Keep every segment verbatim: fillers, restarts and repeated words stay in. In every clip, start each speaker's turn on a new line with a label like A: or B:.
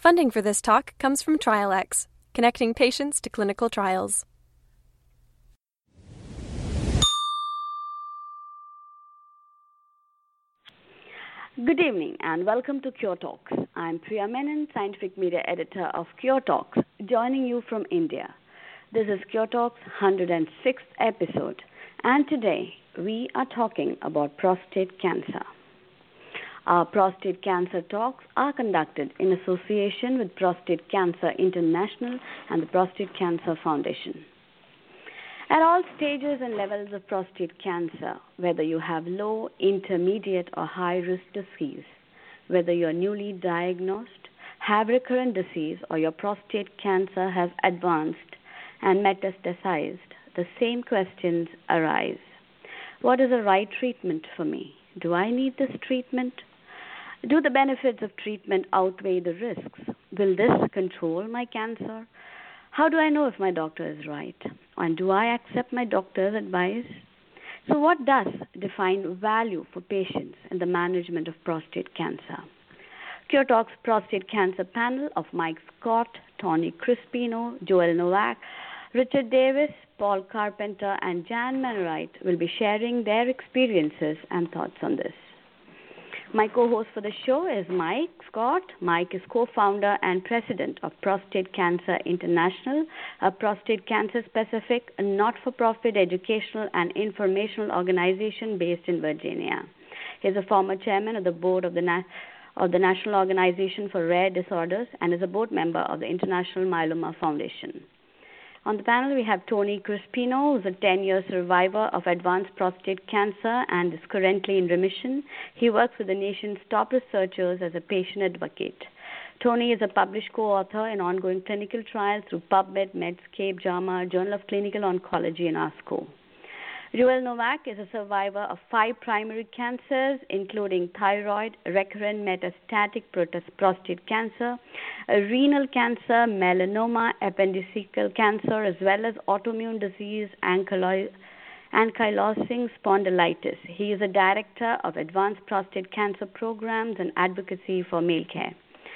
A: Funding for this talk comes from TrialX, connecting patients to clinical trials.
B: Good evening and welcome to Cure Talks. I'm Priya Menon, Scientific Media Editor of Cure Talks, joining you from India. This is Cure Talks' one hundred sixth episode, and today we are talking about prostate cancer. Our prostate cancer talks are conducted in association with Prostate Cancer International and the Prostate Cancer Foundation. At all stages and levels of prostate cancer, whether you have low, intermediate, or high-risk disease, whether you are newly diagnosed, have recurrent disease, or your prostate cancer has advanced and metastasized, the same questions arise. What is the right treatment for me? Do I need this treatment? Do the benefits of treatment outweigh the risks? Will this control my cancer? How do I know if my doctor is right? And do I accept my doctor's advice? So what does define value for patients in the management of prostate cancer? Cure Talks Prostate Cancer panel of Mike Scott, Tony Crispino, Joel Novak, Richard Davis, Paul Carpenter, and Jan Manwright will be sharing their experiences and thoughts on this. My co-host for the show is Mike Scott. Mike is co-founder and president of Prostate Cancer International, a prostate cancer-specific, not-for-profit educational and informational organization based in Virginia. He is a former chairman of the board of the, Na- of the National Organization for Rare Disorders and is a board member of the International Myeloma Foundation. On the panel, we have Tony Crispino, who's a ten-year survivor of advanced prostate cancer and is currently in remission. He works with the nation's top researchers as a patient advocate. Tony is a published co-author in ongoing clinical trials through PubMed, Medscape, JAMA, Journal of Clinical Oncology, and ASCO. Joel Novak is a survivor of five primary cancers, including thyroid, recurrent metastatic prostate cancer, renal cancer, melanoma, appendiceal cancer, as well as autoimmune disease, ankylosing spondylitis. He is a director of advanced prostate cancer programs and advocacy for MailCare.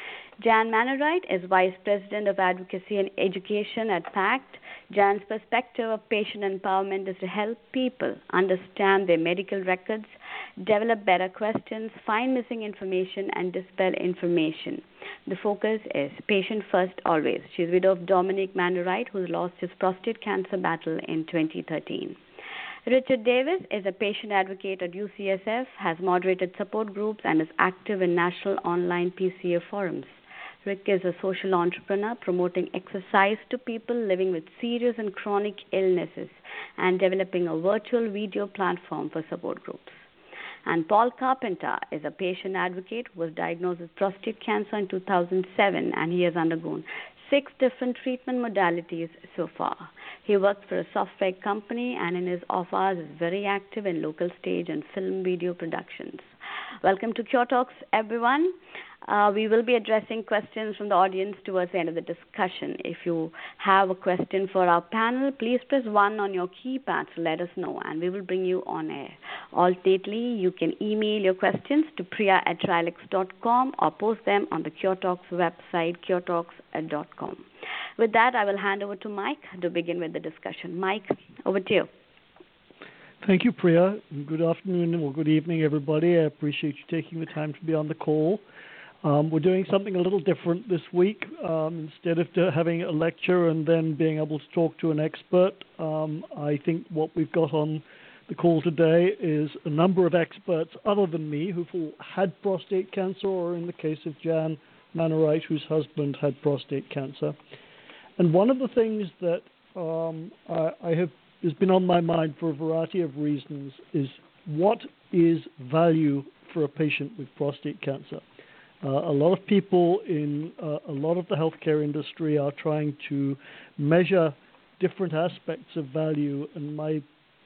B: Jan Manwright is Vice President of Advocacy and Education at PACT. Jan's perspective of patient empowerment is to help people understand their medical records, develop better questions, find missing information, and dispel information. The focus is patient first always. She's widow of Dominic Manwright, who lost his prostate cancer battle in twenty thirteen. Richard Davis is a patient advocate at U C S F, has moderated support groups, and is active in national online P C A forums. Rick is a social entrepreneur promoting exercise to people living with serious and chronic illnesses and developing a virtual video platform for support groups. And Paul Carpenter is a patient advocate who was diagnosed with prostate cancer in two thousand seven, and he has undergone six different treatment modalities so far. He works for a software company and in his off hours is very active in local stage and film video productions. Welcome to Cure Talks, everyone. Uh, we will be addressing questions from the audience towards the end of the discussion. If you have a question for our panel, please press one on your keypad to let us know, and we will bring you on air. Alternately, you can email your questions to priya at trialex dot com or post them on the Cure Talks website, cure talks dot com. With that, I will hand over to Mike to begin with the discussion. Mike, over to you.
C: Thank you, Priya. Good afternoon or good evening, everybody. I appreciate you taking the time to be on the call. Um, we're doing something a little different this week. Um, instead of to having a lecture and then being able to talk to an expert, um, I think what we've got on the call today is a number of experts other than me who've all had prostate cancer, or in the case of Jan Manwright, whose husband had prostate cancer. And one of the things that um, I, I have has been on my mind for a variety of reasons is what is value for a patient with prostate cancer? Uh, a lot of people in uh, a lot of the healthcare industry are trying to measure different aspects of value, and my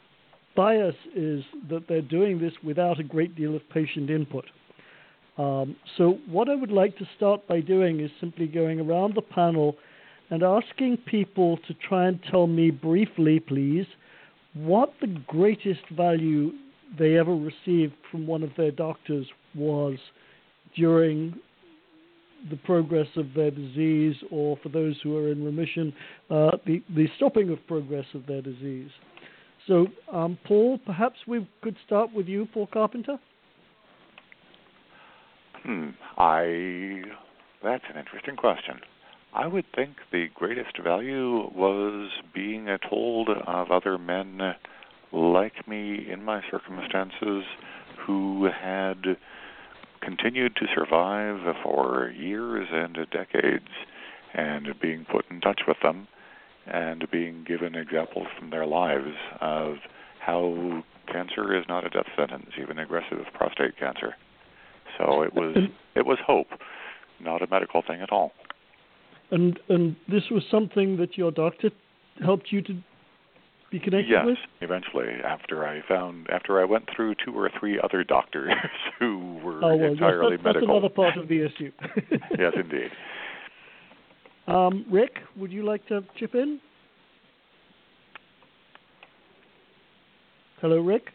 C: bias is that they're doing this without a great deal of patient input. Um, so what I would like to start by doing is simply going around the panel and asking people to try and tell me briefly, please, what the greatest value they ever received from one of their doctors was during the progress of their disease, or for those who are in remission, uh, the, the stopping of progress of their disease. So, um, Paul, perhaps we could start with you, Paul Carpenter?
D: Hmm, I, that's an interesting question. I would think the greatest value was being told of other men like me in my circumstances who had continued to survive for years and decades, and being put in touch with them and being given examples from their lives of how cancer is not a death sentence, even aggressive prostate cancer. So it was it was hope, not a medical thing at all.
C: And and this was something that your doctor helped you to be connected
D: yes,
C: with?
D: Yes, eventually, after I found after I went through two or three other doctors who were
C: oh, well,
D: entirely
C: yes, that,
D: medical.
C: That's another part of the issue.
D: Yes, indeed.
C: Um, Rick, would you like to chip in? Hello, Rick?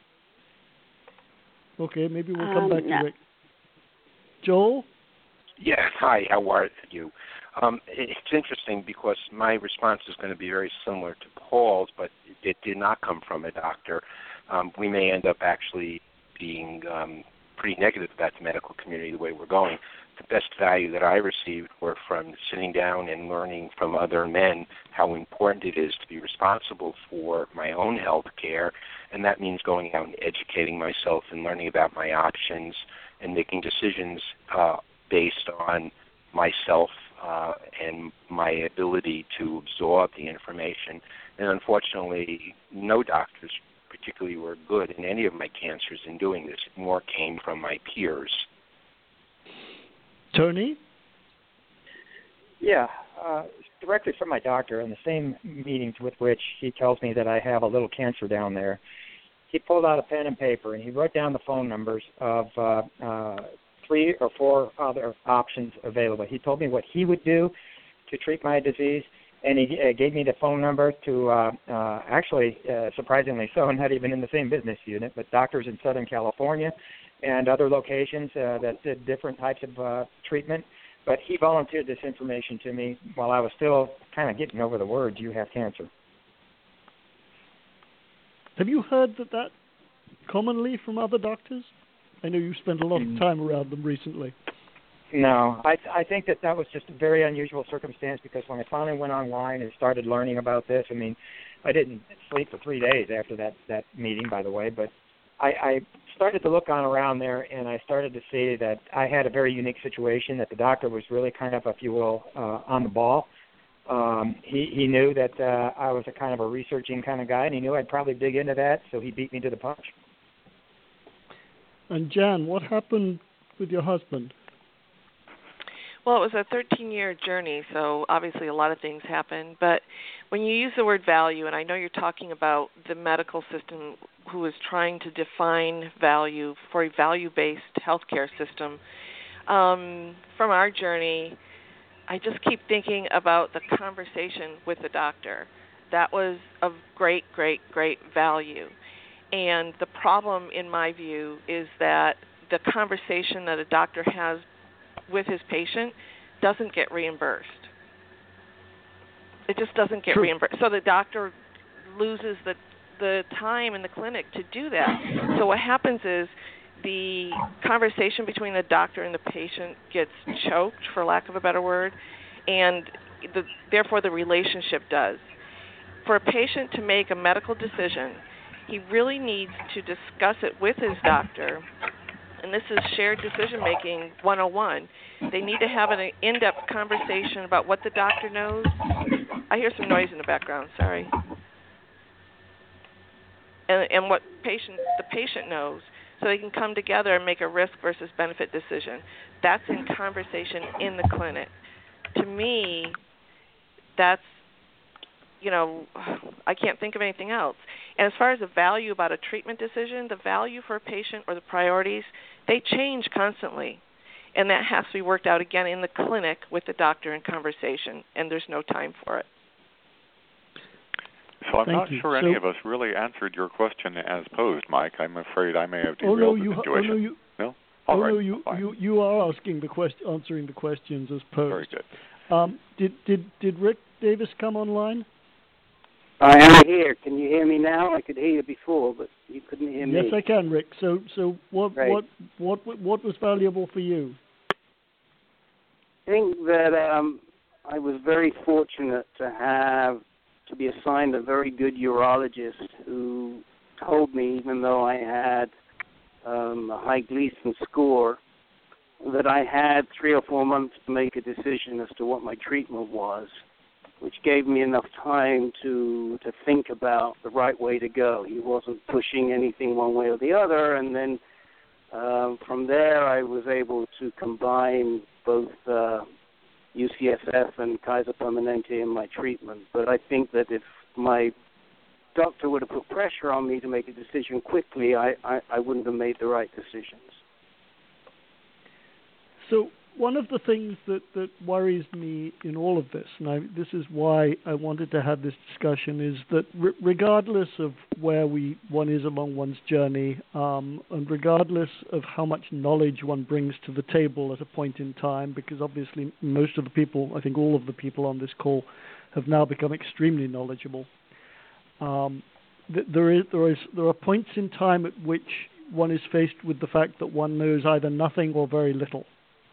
C: Okay, maybe we'll come
B: um,
C: back
B: no.
C: to Rick. Joel?
E: Yes, hi, how are you? Um, it's interesting because my response is going to be very similar to Paul's, but it did not come from a doctor. Um, we may end up actually being um, pretty negative about the medical community the way we're going. The best value that I received were from sitting down and learning from other men how important it is to be responsible for my own health care, and that means going out and educating myself and learning about my options and making decisions uh, based on myself uh, and my ability to absorb the information. And unfortunately, no doctors particularly were good in any of my cancers in doing this. It more came from my peers.
C: Tony?
F: Yeah, uh, directly from my doctor in the same meetings with which he tells me that I have a little cancer down there. He pulled out a pen and paper and he wrote down the phone numbers of uh, uh, three or four other options available. He told me what he would do to treat my disease, and he uh, gave me the phone number to, uh, uh, actually, uh, surprisingly so, not even in the same business unit, but doctors in Southern California and other locations uh, that did different types of uh, treatment. But he volunteered this information to me while I was still kind of getting over the words, you have cancer.
C: Have you heard that that commonly from other doctors? I know you spent a lot of time around them recently.
F: No, I I think that that was just a very unusual circumstance because when I finally went online and started learning about this, I mean, I didn't sleep for three days after that, that meeting, by the way, but I, I started to look on around there and I started to see that I had a very unique situation, that the doctor was really kind of, if you will, uh, on the ball. Um, he, he knew that uh, I was a kind of a researching kind of guy, and he knew I'd probably dig into that, so he beat me to the punch.
C: And Jan, what happened with your husband?
G: Well, it was a thirteen-year journey, so obviously a lot of things happened. But when you use the word value, and I know you're talking about the medical system who is trying to define value for a value-based healthcare system, um, from our journey, I just keep thinking about the conversation with the doctor. That was of great, great, great value. And the problem, in my view, is that the conversation that a doctor has with his patient doesn't get reimbursed. It just doesn't get
C: True.
G: reimbursed. So the doctor loses the the time in the clinic to do that. So what happens is the conversation between the doctor and the patient gets choked, for lack of a better word, and the, therefore the relationship does. For a patient to make a medical decision, he really needs to discuss it with his doctor, and this is shared decision-making one oh one. They need to have an in-depth conversation about what the doctor knows. I hear some noise in the background, sorry. And, and what patient the patient knows, so they can come together and make a risk versus benefit decision. That's in conversation in the clinic. To me, that's, you know, I can't think of anything else. And as far as the value about a treatment decision, the value for a patient or the priorities, they change constantly. And that has to be worked out again in the clinic with the doctor in conversation, and there's no time for it.
D: So I'm
C: Thank
D: not
C: you.
D: sure
C: so,
D: any of us really answered your question as posed, Mike. I'm afraid I may have
C: Oh,
D: derailed
C: no,
D: the
C: you,
D: situation.
C: oh, no, you,
D: no? All
C: oh
D: right,
C: no, you, you you are asking the question, answering the questions as posed.
D: Very good.
C: Um, did did did Rick Davis come online?
H: I am here. Can you hear me now? I could hear you before, but you couldn't hear me.
C: Yes, I can, Rick. So so what
H: Great.
C: what what what was valuable for you?
H: I think that um, I was very fortunate to have to be assigned a very good urologist who told me, even though I had um, a high Gleason score, that I had three or four months to make a decision as to what my treatment was, which gave me enough time to to think about the right way to go. He wasn't pushing anything one way or the other, and then um, from there I was able to combine both uh, U C S F and Kaiser Permanente in my treatment. But I think that if my doctor would have put pressure on me to make a decision quickly, I, I, I wouldn't have made the right decisions.
C: So one of the things that, that worries me in all of this, and I, this is why I wanted to have this discussion, is that re- regardless of where we one is along one's journey, um, and regardless of how much knowledge one brings to the table at a point in time, because obviously most of the people, I think all of the people on this call, have now become extremely knowledgeable. Um, th- there is there is there are points in time at which one is faced with the fact that one knows either nothing or very little.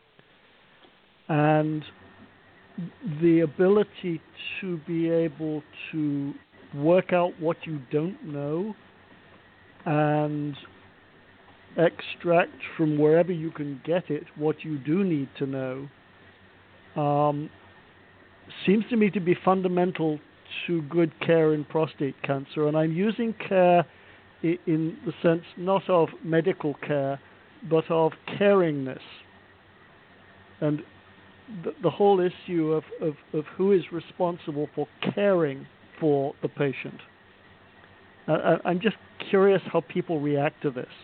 C: And the ability to be able to work out what you don't know and extract from wherever you can get it what you do need to know um, seems to me to be fundamental to good care in prostate cancer. And I'm using care in the sense not of medical care, but of caringness. And The, the whole issue of, of, of who is responsible for caring for the patient. Uh, I'm just curious how people react to this.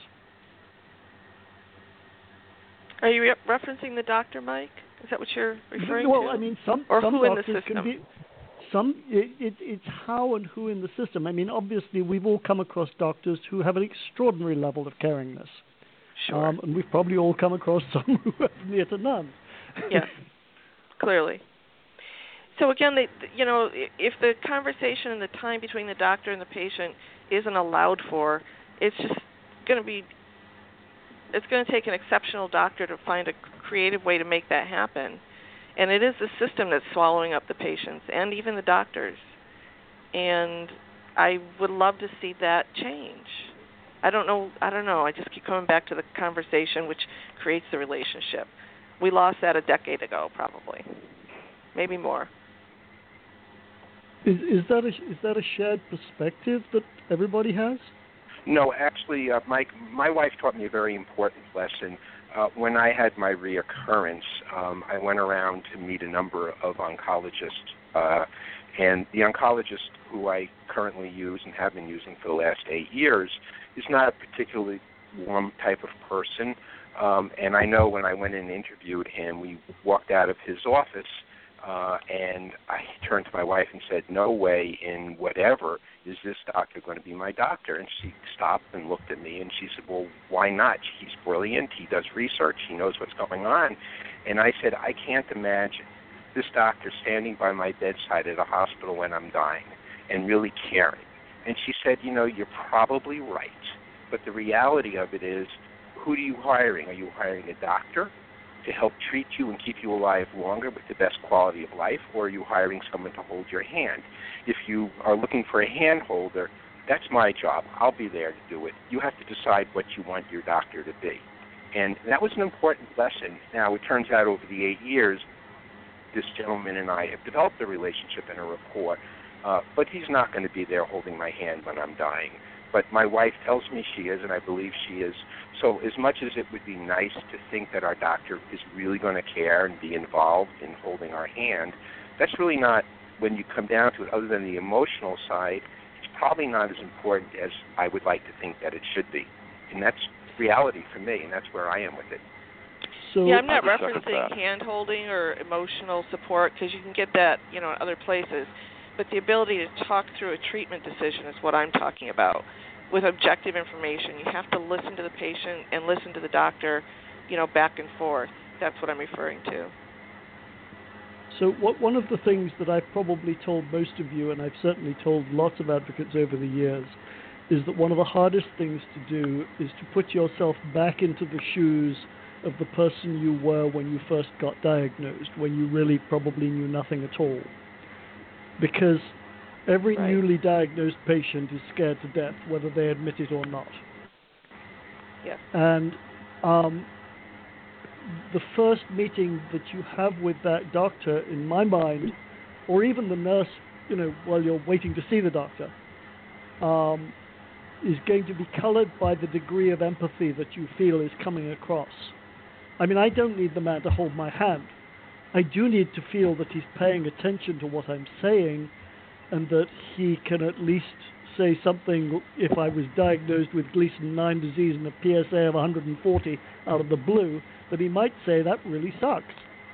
G: Are you re- referencing the doctor, Mike? Is that what you're referring
C: well,
G: to?
C: Well, I mean, some,
G: or
C: some
G: who in the
C: doctors
G: system?
C: can be. Some it, it, it's how and who in the system. I mean, obviously, we've all come across doctors who have an extraordinary level of caringness.
G: Sure.
C: Um, and we've probably all come across some who have near to none.
G: Yes. Clearly. So again, they, you know, if the conversation and the time between the doctor and the patient isn't allowed for, it's just going to be, it's going to take an exceptional doctor to find a creative way to make that happen. And it is the system that's swallowing up the patients and even the doctors. And I would love to see that change. I don't know, I don't know. I just keep coming back to the conversation which creates the relationship. We lost that a decade ago, probably, maybe more.
C: Is, is that a is that a shared perspective that everybody has?
E: No, actually, uh, Mike, my wife taught me a very important lesson. Uh, when I had my reoccurrence, um, I went around to meet a number of oncologists, uh, and the oncologist who I currently use and have been using for the last eight years is not a particularly warm type of person. Um, and I know when I went in and interviewed him, we walked out of his office, uh, and I turned to my wife and said, no way in whatever is this doctor going to be my doctor. And she stopped and looked at me, and she said, well, why not? He's brilliant. He does research. He knows what's going on. And I said, I can't imagine this doctor standing by my bedside at a hospital when I'm dying and really caring. And she said, you know, you're probably right. But the reality of it is, who are you hiring? Are you hiring a doctor to help treat you and keep you alive longer with the best quality of life, or are you hiring someone to hold your hand? If you are looking for a hand holder, that's my job. I'll be there to do it. You have to decide what you want your doctor to be. And that was an important lesson. Now, it turns out over the eight years, this gentleman and I have developed a relationship and a rapport, uh, but he's not going to be there holding my hand when I'm dying. But my wife tells me she is, and I believe she is. So as much as it would be nice to think that our doctor is really going to care and be involved in holding our hand, that's really not, when you come down to it, other than the emotional side, it's probably not as important as I would like to think that it should be. And that's reality for me, and that's where I am with it.
C: So
G: yeah, I'm not referencing hand-holding or emotional support, because you can get that, you know, in other places. But the ability to talk through a treatment decision is what I'm talking about. With objective information, you have to listen to the patient and listen to the doctor you know, back and forth. That's what I'm referring to.
C: So what, one of the things that I've probably told most of you, and I've certainly told lots of advocates over the years, is that one of the hardest things to do is to put yourself back into the shoes of the person you were when you first got diagnosed, when you really probably knew nothing at all. Because every
G: right.
C: newly diagnosed patient is scared to death, whether they admit it or not.
G: Yes.
C: And um, the first meeting that you have with that doctor, in my mind, or even the nurse, you know, while you're waiting to see the doctor, um, is going to be colored by the degree of empathy that you feel is coming across. I mean, I don't need the man to hold my hand. I do need to feel that he's paying attention to what I'm saying, and that he can at least say something if I was diagnosed with Gleason nine disease and a P S A of one hundred forty out of the blue, that he might say that really sucks.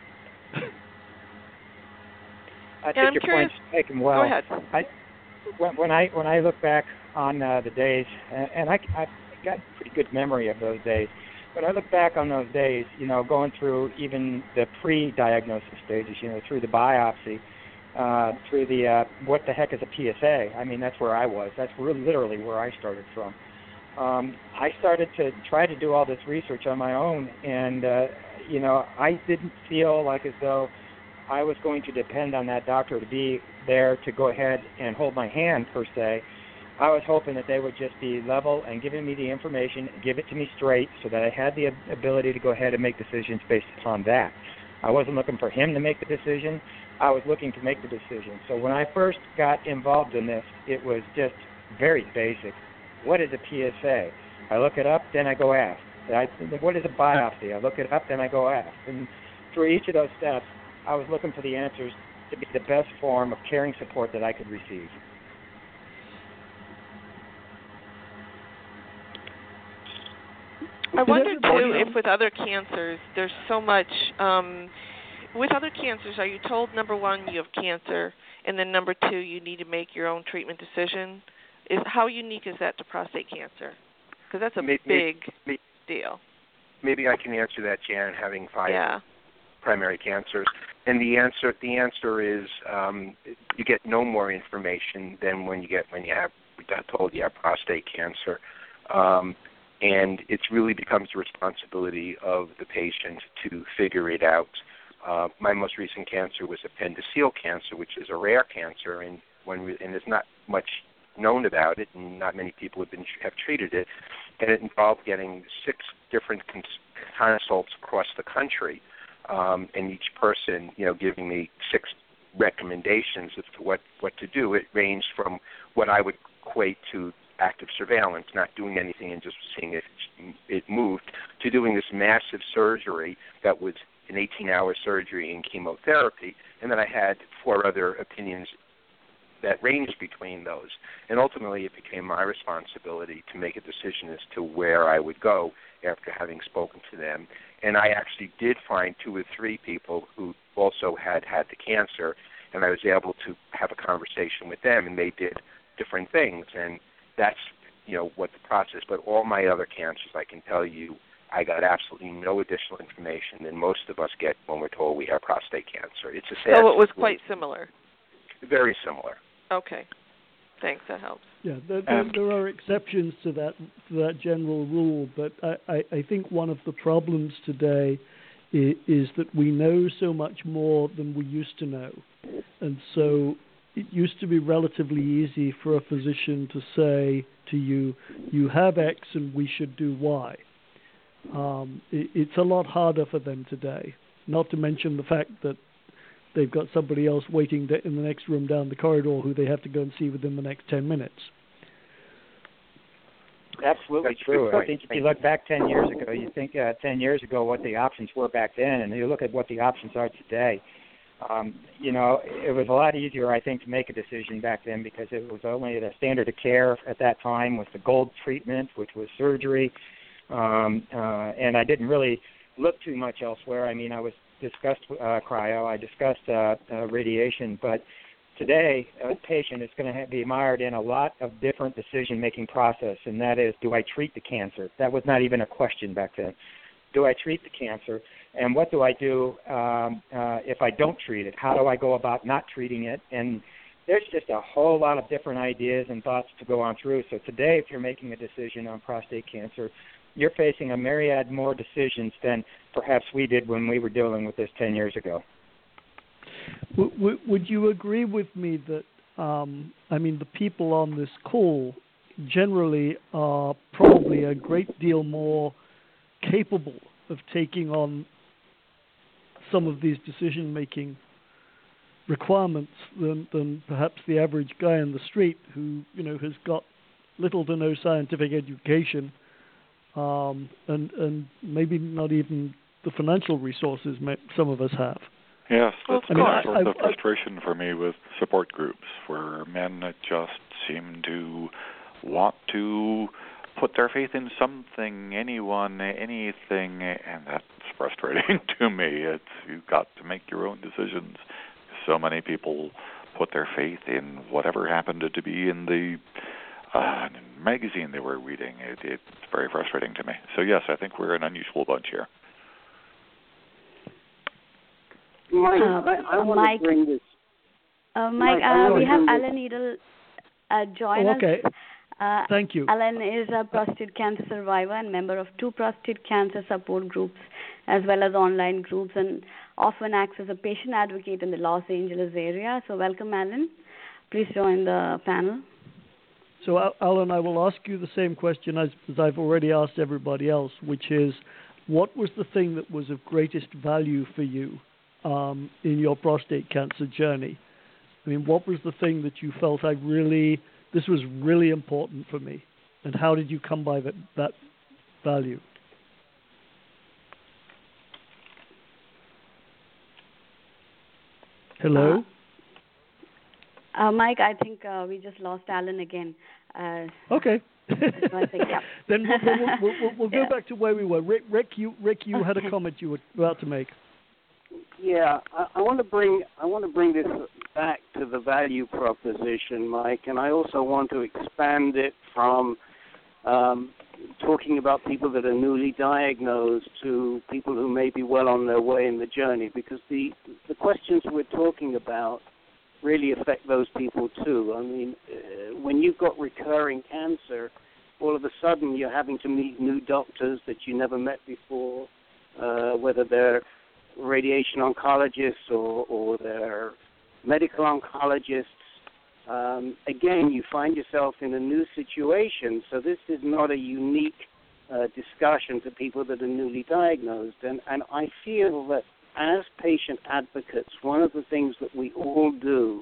F: I
G: think
F: yeah, your
G: curious.
F: point's taken well.
G: Go ahead.
F: I, when, when I when I look back on uh, the days, and, and I I've got a pretty good memory of those days. When I look back on those days, you know, going through even the pre-diagnosis stages, you know, through the biopsy, uh, through the uh, what the heck is a P S A? I mean, that's where I was. That's really literally where I started from. Um, I started to try to do all this research on my own, and uh, you know, I didn't feel like as though I was going to depend on that doctor to be there to go ahead and hold my hand per se. I was hoping that they would just be level and giving me the information, give it to me straight, so that I had the ability to go ahead and make decisions based upon that. I wasn't looking for him to make the decision. I was looking to make the decision. So when I first got involved in this, it was just very basic. What is a P S A? I look it up, then I go ask. I, what is a biopsy? I look it up, then I go ask. And through each of those steps, I was looking for the answers to be the best form of caring support that I could receive.
G: I wonder, too, if with other cancers, there's so much, um, with other cancers, are you told, number one, you have cancer, and then number two, you need to make your own treatment decision? Is How unique is that to prostate cancer? Because that's a
E: maybe,
G: big
E: maybe,
G: deal.
E: Maybe I can answer that, Jan, having five
G: yeah.
E: primary cancers. And the answer the answer is um, you get no more information than when you get when you have we got told you have prostate cancer. Um, And it really becomes the responsibility of the patient to figure it out. Uh, my most recent cancer was appendiceal cancer, which is a rare cancer, and when we, and there's not much known about it, and not many people have been have treated it. And it involved getting six different cons- consults across the country, um, and each person, you know, giving me six recommendations as to what, what to do. It ranged from what I would equate to active surveillance, not doing anything and just seeing if it moved, to doing this massive surgery that was an eighteen-hour surgery and chemotherapy, and then I had four other opinions that ranged between those. And ultimately it became my responsibility to make a decision as to where I would go after having spoken to them. And I actually did find two or three people who also had had the cancer, and I was able to have a conversation with them, and they did different things. And that's, you know, what the process, but all my other cancers, I can tell you, I got absolutely no additional information than most of us get when we're told we have prostate cancer. It's a sad
G: So it was
E: situation.
G: quite similar.
E: Very similar.
G: Okay. Thanks, that helps.
C: Yeah, there, there,
E: Um,
C: there are exceptions to that to that general rule, but I, I, I think one of the problems today is, is that we know so much more than we used to know. And so it used to be relatively easy for a physician to say to you, you have X and we should do Y. Um, it, it's a lot harder for them today, not to mention the fact that they've got somebody else waiting in the next room down the corridor who they have to go and see within the next ten minutes.
F: Absolutely
E: That's
F: true. I think if
E: Thank
F: you look back ten years ago, you think uh, ten years ago what the options were back then, and you look at what the options are today. Um, you know, it was a lot easier, I think, to make a decision back then because it was only the standard of care at that time was the gold treatment, which was surgery, um, uh, and I didn't really look too much elsewhere. I mean, I was discussed uh, cryo, I discussed uh, uh, radiation, but today a patient is going to be mired in a lot of different decision-making process, and that is, do I treat the cancer? That was not even a question back then. do I treat the cancer? And what do I do um, uh, if I don't treat it? How do I go about not treating it? And there's just a whole lot of different ideas and thoughts to go on through. So today, if you're making a decision on prostate cancer, you're facing a myriad more decisions than perhaps we did when we were dealing with this ten years ago.
C: W- would you agree with me that, um, I mean, the people on this call generally are probably a great deal more capable of taking on some of these decision-making requirements than, than perhaps the average guy in the street who, you know, has got little to no scientific education um, and, and maybe not even the financial resources some of us have.
D: Yes, that's
G: Well,
D: the sort
C: I,
D: of
C: I,
D: frustration for me with support groups, where men just seem to want to put their faith in something, anyone, anything, and that's frustrating to me. It's you've got to make your own decisions. So many people put their faith in whatever happened to be in the uh, magazine they were reading. It, it's very frustrating to me. So yes, I think we're an unusual bunch here.
H: Mike,
B: Uh,
H: I, I want
B: Mike,
H: to bring this.
B: Uh,
H: Mike,
B: Mike,
H: I
B: uh,
H: wanna
B: we have
H: bring this-
B: Alan Needle uh, join
C: Oh, okay.
B: us. Uh,
C: Thank you.
B: Alan is a prostate cancer survivor and member of two prostate cancer support groups as well as online groups, and often acts as a patient advocate in the Los Angeles area. So welcome, Alan. Please join the panel.
C: So, Al- Alan, I will ask you the same question as, as I've already asked everybody else, which is, what was the thing that was of greatest value for you um, in your prostate cancer journey? I mean, what was the thing that you felt I really, this was really important for me, and how did you come by that, that value? Hello?
B: Uh, uh, Mike, I think uh, we just lost Alan again. Uh,
C: okay.
B: I think, yeah.
C: Then we'll, we'll, we'll, we'll, we'll go
B: Yeah.
C: back to where we were. Rick, Rick, you, Rick, you had a
B: Okay.
C: comment you were about to make.
H: Yeah, I, I want to bring I want to bring this back to the value proposition, Mike, and I also want to expand it from um, talking about people that are newly diagnosed to people who may be well on their way in the journey, because the the questions we're talking about really affect those people too. I mean, uh, when you've got recurring cancer, all of a sudden you're having to meet new doctors that you never met before, uh, whether they're radiation oncologists or, or they're medical oncologists. Um, again, you find yourself in a new situation, so this is not a unique uh, discussion to people that are newly diagnosed. And, and I feel that as patient advocates, one of the things that we all do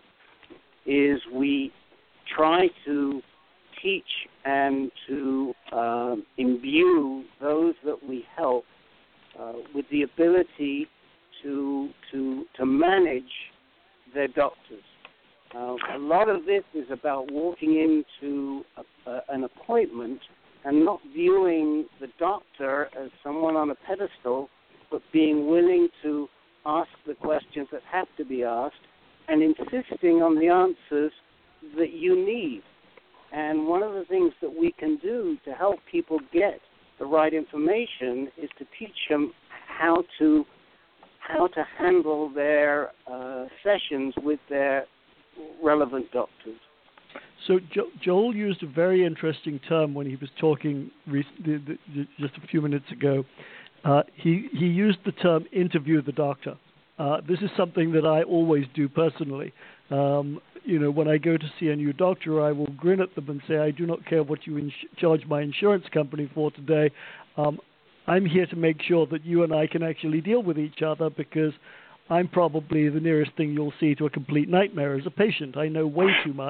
H: is we try to teach and to uh, imbue those that we help uh, with the ability to to to manage their doctors. Uh, a lot of this is about walking into a, a, an appointment and not viewing the doctor as someone on a pedestal, but being willing to ask the questions that have to be asked and insisting on the answers that you need. And one of the things that we can do to help people get the right information is to teach them how to how to handle their uh, sessions with their relevant doctors.
C: So jo- Joel used a very interesting term when he was talking re- the, the, just a few minutes ago. Uh, he he used the term "interview the doctor." Uh, this is something that I always do personally. Um, you know, when I go to see a new doctor, I will grin at them and say, "I do not care what you ins- charge my insurance company for today. Um, I'm here to make sure that you and I can actually deal with each other, because I'm probably the nearest thing you'll see to a complete nightmare as a patient. I know way too much."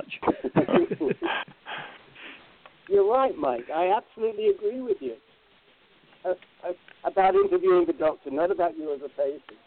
H: You're right, Mike. I absolutely agree with you uh, uh, about interviewing the doctor, not about you as a patient.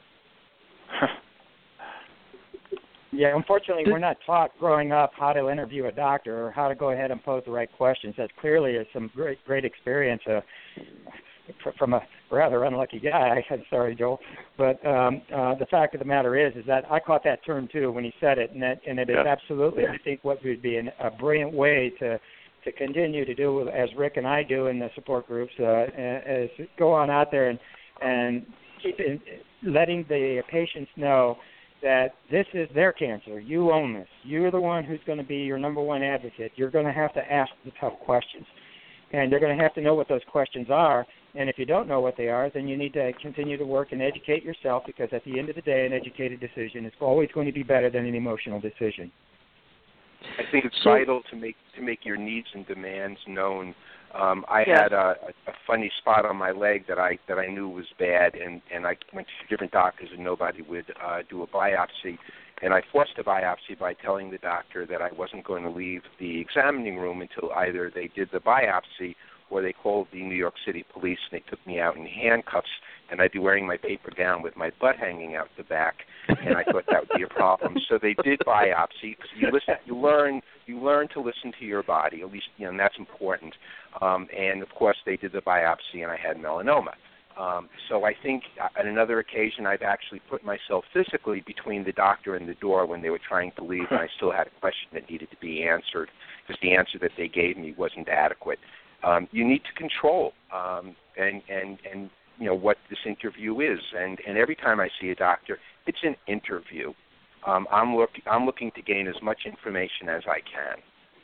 F: Yeah, unfortunately, we're not taught growing up how to interview a doctor or how to go ahead and pose the right questions. That clearly is some great, great experience uh, from a rather unlucky guy. I'm sorry, Joel, but um, uh, the fact of the matter is, is that I caught that term too when he said it, and that, and it is
D: Yeah.
F: absolutely, I think, what would be an, a brilliant way to to continue to do as Rick and I do in the support groups, uh, is go on out there and and keeping, letting the patients know that this is their cancer. You own this. You're the one who's going to be your number one advocate. You're going to have to ask the tough questions, and they're going to have to know what those questions are. And if you don't know what they are, then you need to continue to work and educate yourself, because at the end of the day, an educated decision is always going to be better than an emotional decision.
E: I think it's
C: so,
E: vital to make to make your needs and demands known. Um, I
G: yes.
E: had a, a funny spot on my leg that I that I knew was bad, and, and I went to different doctors, and nobody would uh, do a biopsy. And I forced a biopsy by telling the doctor that I wasn't going to leave the examining room until either they did the biopsy or they called the New York City police, and they took me out in handcuffs, and I'd be wearing my paper gown with my butt hanging out the back, and I thought that would be a problem. So they did biopsy, because you listen, you learn, you learn to listen to your body, at least, you know, and that's important. Um, and of course, they did the biopsy, and I had melanoma. Um, so I think on another occasion, I've actually put myself physically between the doctor and the door when they were trying to leave, and I still had a question that needed to be answered, because the answer that they gave me wasn't adequate. Um, you need to control um, and, and, and you know what this interview is. And, and every time I see a doctor, it's an interview. Um, I'm, look, I'm looking to gain as much information as I can.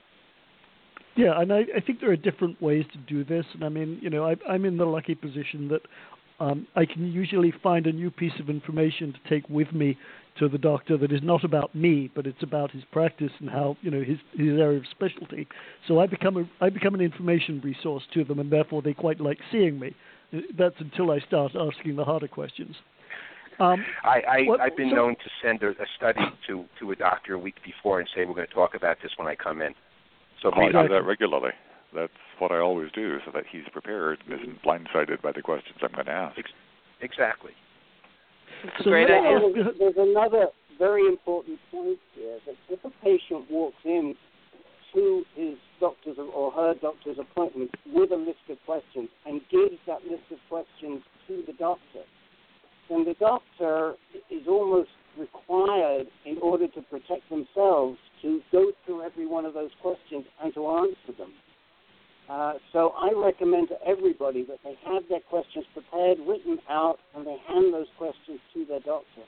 C: Yeah, and I, I think there are different ways to do this. And I mean, you know, I, I'm in the lucky position that um, I can usually find a new piece of information to take with me to the doctor that is not about me, but it's about his practice and how, you know, his his area of specialty. So I become a I become an information resource to them, and therefore they quite like seeing me. That's until I start asking the harder questions. Um,
E: I, I
C: what,
E: I've been
C: so,
E: known to send a, a study to, to a doctor a week before and say we're going to talk about this when I come in. So
D: I do that regularly. That's what I always do, so that he's prepared and isn't blindsided by the questions I'm going to ask.
E: Exactly.
G: It's a
C: so
G: great idea.
H: There's, there's another very important point here, that if a patient walks in to his doctor's or her doctor's appointment with a list of questions and gives that list of questions to the doctor, then the doctor is almost required, in order to protect themselves, to go through every one of those questions and to answer them. Uh, so I recommend to everybody that they have their questions prepared, written out, and they hand those questions to their doctor.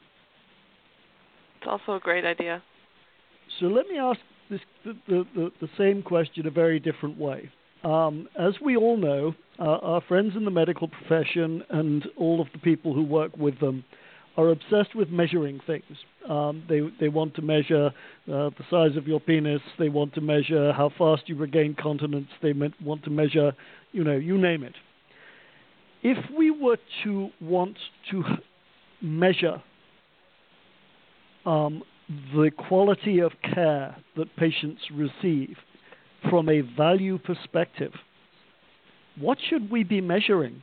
G: It's also a great idea.
C: So let me ask this, the, the, the, the same question a very different way. Um, as we all know, uh, our friends in the medical profession and all of the people who work with them are obsessed with measuring things. Um, they they want to measure uh, the size of your penis. They want to measure how fast you regain continence. They want to measure, you know, you name it. If we were to want to measure um, the quality of care that patients receive from a value perspective, what should we be measuring?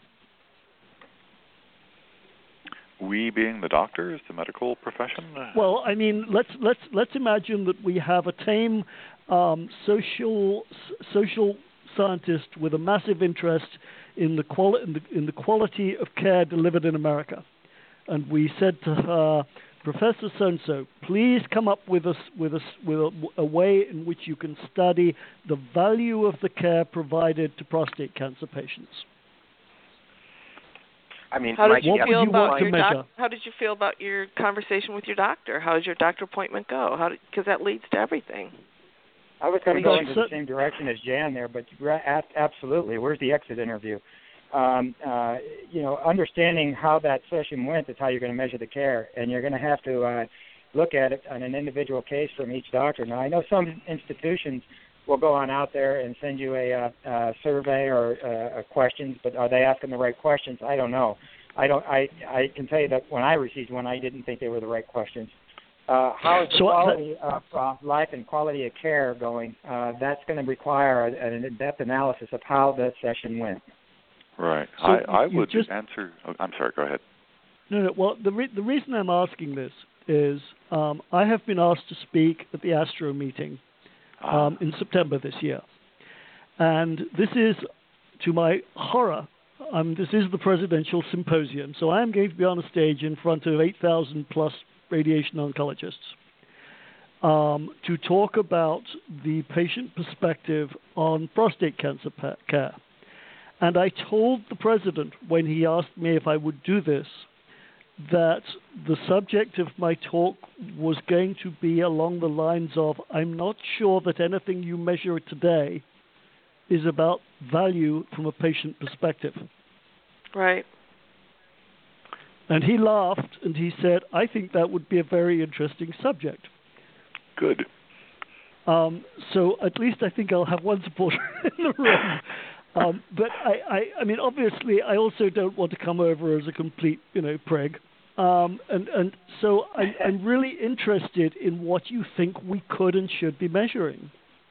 D: We being the doctors, the medical profession?
C: Well, I mean, let's let's let's imagine that we have a tame um, social social scientist with a massive interest in the quali- in the in the quality of care delivered in America, and we said to her, Professor So-and-so, please come up with us with us with a, a way in which you can study the value of the care provided to prostate cancer patients.
E: I mean,
G: how did you
C: what
G: feel
C: would you
G: about
C: want to
G: your
C: measure?
G: doc- How did you feel about your conversation with your doctor? How did your doctor appointment go? How because that leads to everything.
F: I was kind of going
C: Well,
F: to the same direction as Jan there, but absolutely, where's the exit interview? Um, uh, you know, understanding how that session went is how you're going to measure the care, and you're going to have to uh, look at it on an individual case from each doctor. Now, I know some institutions will go on out there and send you a, uh, uh, survey or uh, questions, but are they asking the right questions? I don't know. I don't. I I can tell you that when I received one, I didn't think they were the right questions. Uh, how is the
C: so
F: quality that, of uh, life and quality of care going? Uh, that's going to require an in-depth analysis of how the session went.
D: Right.
C: So
D: I, I
C: you
D: would
C: just,
D: answer. Oh, I'm sorry. Go ahead.
C: No, no. Well, the re- the reason I'm asking this is um, I have been asked to speak at the ASTRO meeting um, in September this year, and this is, to my horror, um, this is the presidential symposium. So I am going to be on a stage in front of eight thousand plus radiation oncologists um, to talk about the patient perspective on prostate cancer pa- care. And I told the president when he asked me if I would do this that the subject of my talk was going to be along the lines of, I'm not sure that anything you measure today is about value from a patient perspective.
G: Right.
C: And he laughed and he said, I think that would be a very interesting subject.
D: Good.
C: Um, so at least I think I'll have one supporter in the room. Um, but I, I, I mean, obviously, I also don't want to come over as a complete, you know, prig. Um, and, and so I'm, I'm really interested in what you think we could and should be measuring.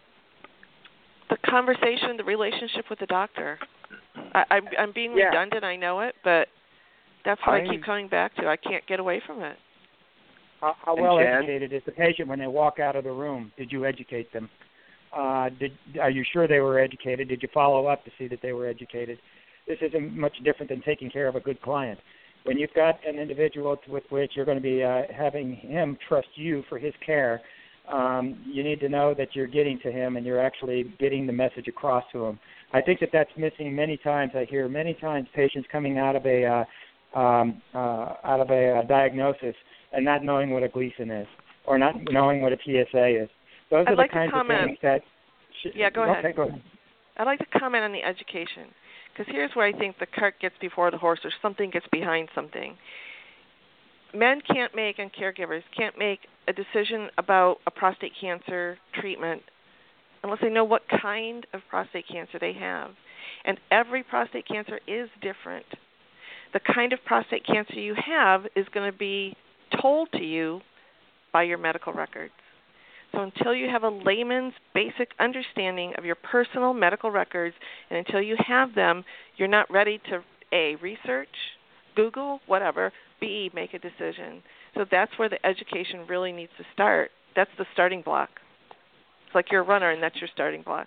G: The conversation, the relationship with the doctor. I, I'm, I'm being
F: Yeah.
G: redundant, I know it, but that's what I,
E: I
G: keep coming back to. I can't get away from it.
F: How, how
E: And
F: well
E: Jan?
F: educated is the patient when they walk out of the room? Did you educate them? Uh, did, are you sure they were educated? Did you follow up to see that they were educated? This isn't much different than taking care of a good client. When you've got an individual with which you're going to be uh, having him trust you for his care, um, you need to know that you're getting to him and you're actually getting the message across to him. I think that that's missing many times. I hear many times patients coming out of a uh, um, uh, out of a uh, diagnosis and not knowing what a Gleason is or not knowing what a P S A is. Those
G: I'd
F: are
G: like
F: the
G: to
F: kinds
G: comment.
F: of things that. Sh-
G: Yeah, go
F: okay,
G: ahead.
F: Go ahead.
G: I'd like to comment on the education, because here's where I think the cart gets before the horse, or something gets behind something. Men can't make, and caregivers can't make a decision about a prostate cancer treatment unless they know what kind of prostate cancer they have. And every prostate cancer is different. The kind of prostate cancer you have is going to be told to you by your medical records. So until you have a layman's basic understanding of your personal medical records, and until you have them, you're not ready to, A, research, Google, whatever, B, make a decision. So that's where the education really needs to start. That's the starting block. It's like you're a runner, and that's your starting block.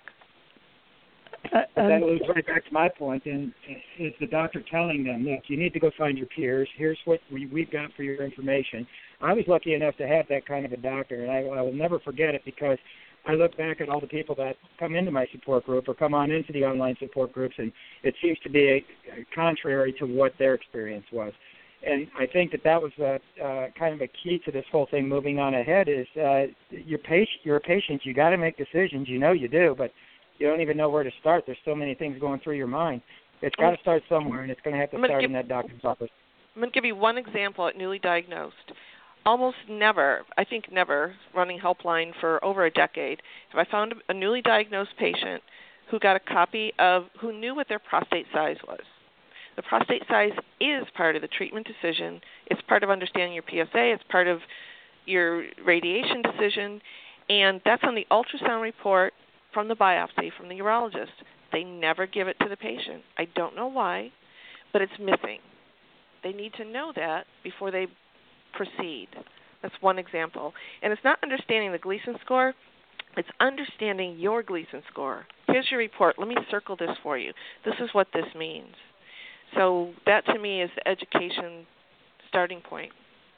F: But that goes right back to my point, and is the doctor telling them, look, you need to go find your peers. Here's what we, we've got for your information. I was lucky enough to have that kind of a doctor, and I, I will never forget it because I look back at all the people that come into my support group or come on into the online support groups, and it seems to be a, a contrary to what their experience was. And I think that that was a, uh, kind of a key to this whole thing moving on ahead is uh, you're, patient, you're a patient. You got to make decisions. You know you do, but you don't even know where to start. There's so many things going through your mind. It's got to start somewhere, and it's going to have to start
G: give,
F: in that doctor's office.
G: I'm going to give you one example at newly diagnosed. Almost never, I think never, running Helpline for over a decade, have I found a newly diagnosed patient who got a copy of, who knew what their prostate size was. The prostate size is part of the treatment decision. It's part of understanding your P S A. It's part of your radiation decision. And that's on the ultrasound report from the biopsy from the urologist. They never give it to the patient. I don't know why, but it's missing. They need to know that before they proceed. That's one example. And it's not understanding the Gleason score. It's understanding your Gleason score. Here's your report. Let me circle this for you. This is what this means. So that, to me, is the education starting point.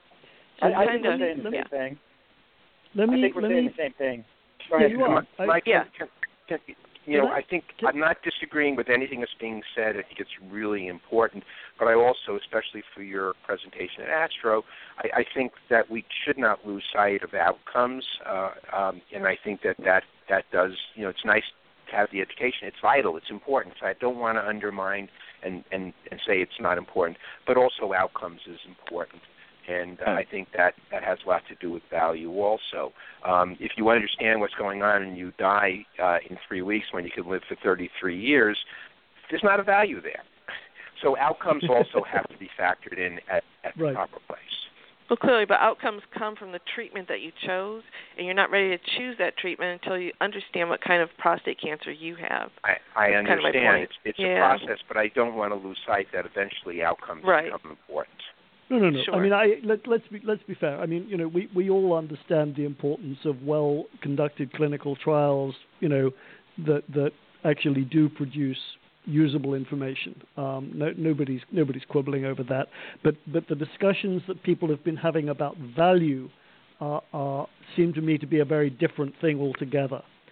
F: I, I think
G: Kinda,
F: we're saying the
G: yeah.
F: same thing.
C: Let me,
F: I think we're
C: let
F: saying
C: me,
F: the same thing.
C: Yeah,
F: Right.
C: you are. I-
E: Mike,
G: yeah.
E: can, can, can, you know,
C: Can I-
E: I think
C: can-
E: I'm not disagreeing with anything that's being said. I think it's really important. But I also, especially for your presentation at Astro, I, I think that we should not lose sight of outcomes. Uh, um, and I think that, that that does, you know, it's nice to have the education. It's vital. It's important. So I don't want to undermine and, and, and say it's not important. But also outcomes is important. And uh, I think that, that has a lot to do with value also. Um, if you understand what's going on and you die uh, in three weeks when you can live for thirty-three years, there's not a value there. So outcomes also have to be factored in at, at the
C: Right.
E: proper place.
G: Well, clearly, but outcomes come from the treatment that you chose, and you're not ready to choose that treatment until you understand what kind of prostate cancer you have.
E: I, I
G: That's kind of my
E: understand
G: point.
E: it's, it's
G: Yeah.
E: a process, but I don't want to lose sight that eventually outcomes
G: Right.
E: become important.
C: No, no, no.
G: Sure.
C: I mean, I let, let's be let's be fair. I mean, you know, we, we all understand the importance of well conducted clinical trials. You know, that that actually do produce usable information. Um, no, nobody's nobody's quibbling over that. But but the discussions that people have been having about value are, are seem to me to be a very different thing altogether.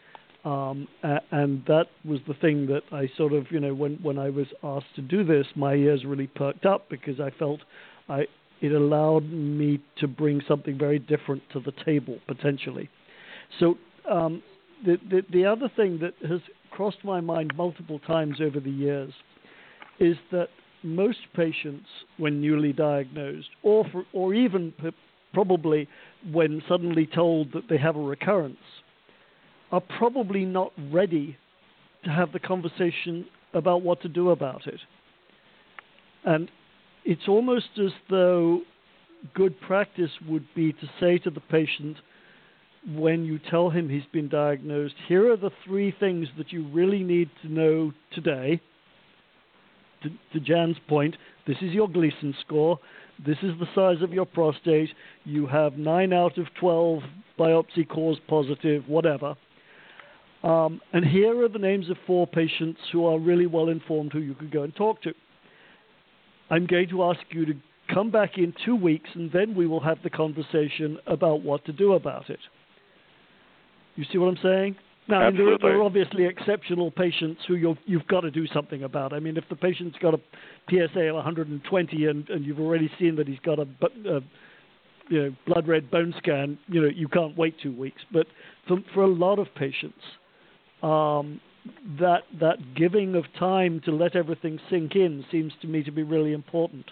C: Um, and that was the thing that I sort of, you know, when, when I was asked to do this, my ears really perked up because I felt I it allowed me to bring something very different to the table, potentially. So um, the, the, the other thing that has crossed my mind multiple times over the years is that most patients, when newly diagnosed, or, for, or even p- probably when suddenly told that they have a recurrence, are probably not ready to have the conversation about what to do about it. And it's almost as though good practice would be to say to the patient, when you tell him he's been diagnosed, here are the three things that you really need to know today. To, to Jan's point, this is your Gleason score. This is the size of your prostate. You have nine out of twelve biopsy cause positive, whatever. Um, and here are the names of four patients who are really well informed who you could go and talk to. I'm going to ask you to come back in two weeks and then we will have the conversation about what to do about it. You see what I'm saying? Now, I mean, there, there are obviously exceptional patients who you've, you've got to do something about. I mean, if the patient's got a P S A of one hundred twenty and, and you've already seen that he's got a, a you know, blood red bone scan, you know, you can't wait two weeks. But for, for a lot of patients, um, that that giving of time to let everything sink in seems to me to be really important.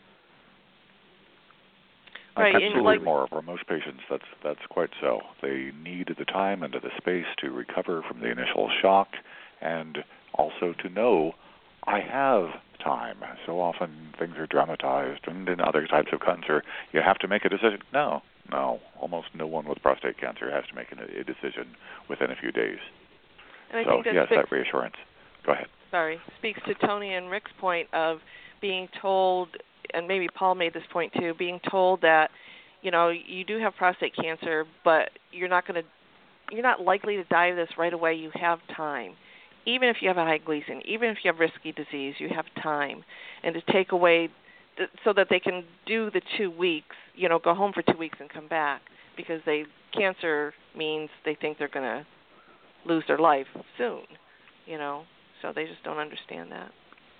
G: Right,
D: Absolutely,
G: like,
D: more for most patients, that's that's quite so. They need the time and the space to recover from the initial shock, and also to know I have time. So often things are dramatized, and in other types of cancer, you have to make a decision. No, no, almost no one with prostate cancer has to make a decision within a few days.
G: And I
D: so
G: think that
D: yes,
G: speaks,
D: that reassurance. Go ahead.
G: Sorry, speaks to Tony and Rick's point of being told, and maybe Paul made this point too, being told that, you know, you do have prostate cancer, but you're not going to, you're not likely to die of this right away. You have time. Even if you have a high Gleason, even if you have risky disease, you have time. And to take away, th- so that they can do the two weeks, you know, go home for two weeks and come back, because they cancer means they think they're going to lose their life soon, you know, so they just don't understand that.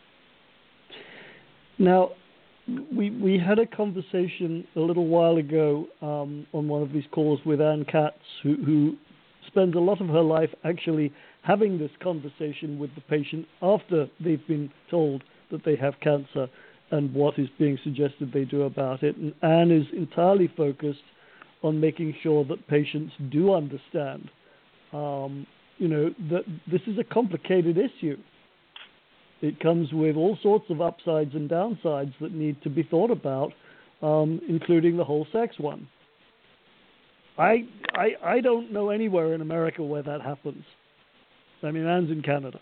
C: Now, we we had a conversation a little while ago um, on one of these calls with Ann Katz, who, who spends a lot of her life actually having this conversation with the patient after they've been told that they have cancer and what is being suggested they do about it. And Ann is entirely focused on making sure that patients do understand Um, you know, that this is a complicated issue. It comes with all sorts of upsides and downsides that need to be thought about, um, including the whole sex one. I, I I don't know anywhere in America where that happens. I mean, Anne's in Canada.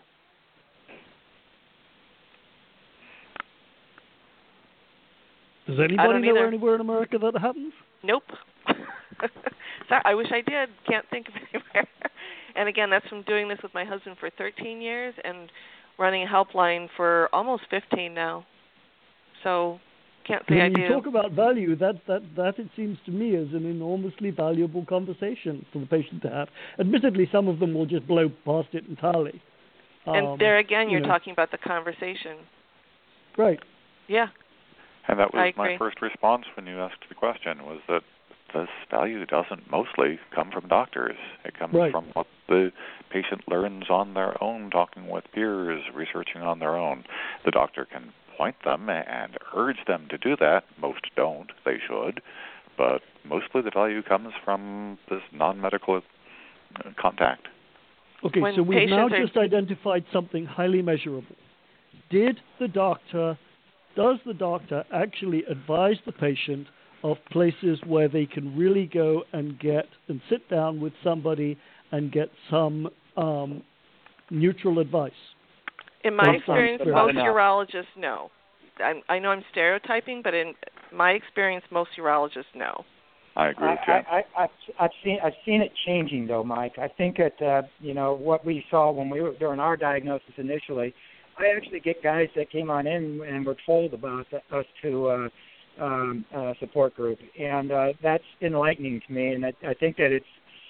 C: Does anybody know
G: either.
C: anywhere in America that happens?
G: Nope. Sorry, I wish I did. Can't think of anywhere. And again, that's from doing this with my husband for thirteen years and running a helpline for almost fifteen now. So can't say
C: when
G: I
C: you
G: do.
C: talk about value, that, that, that it seems to me is an enormously valuable conversation for the patient to have. Admittedly, some of them will just blow past it entirely.
G: And
C: um,
G: there again, you're
C: you know.
G: talking about the conversation.
C: Right.
G: Yeah.
D: And that was
G: I
D: my
G: agree.
D: first response when you asked the question, was that this value doesn't mostly come from doctors. It comes
C: right.
D: from what the patient learns on their own, talking with peers, researching on their own. The doctor can point them and urge them to do that. Most don't. They should. But mostly the value comes from this non-medical contact.
C: Okay,
G: When
C: so we've now
G: patients are-
C: just identified something highly measurable. Did the doctor, does the doctor actually advise the patient of places where they can really go and get and sit down with somebody and get some um, neutral advice?
G: In my
C: Well,
G: experience,
C: some-
G: most
F: enough.
G: urologists no. I'm, I know I'm stereotyping, but in my experience, most urologists no.
D: I agree with Jen.
F: I, I, I've, I've seen I've seen it changing though, Mike. I think that uh, you know what we saw when we were during our diagnosis initially. I actually get guys that came on in and were told about the, us to uh, um, uh, support group, and uh, that's enlightening to me. And I, I think that it's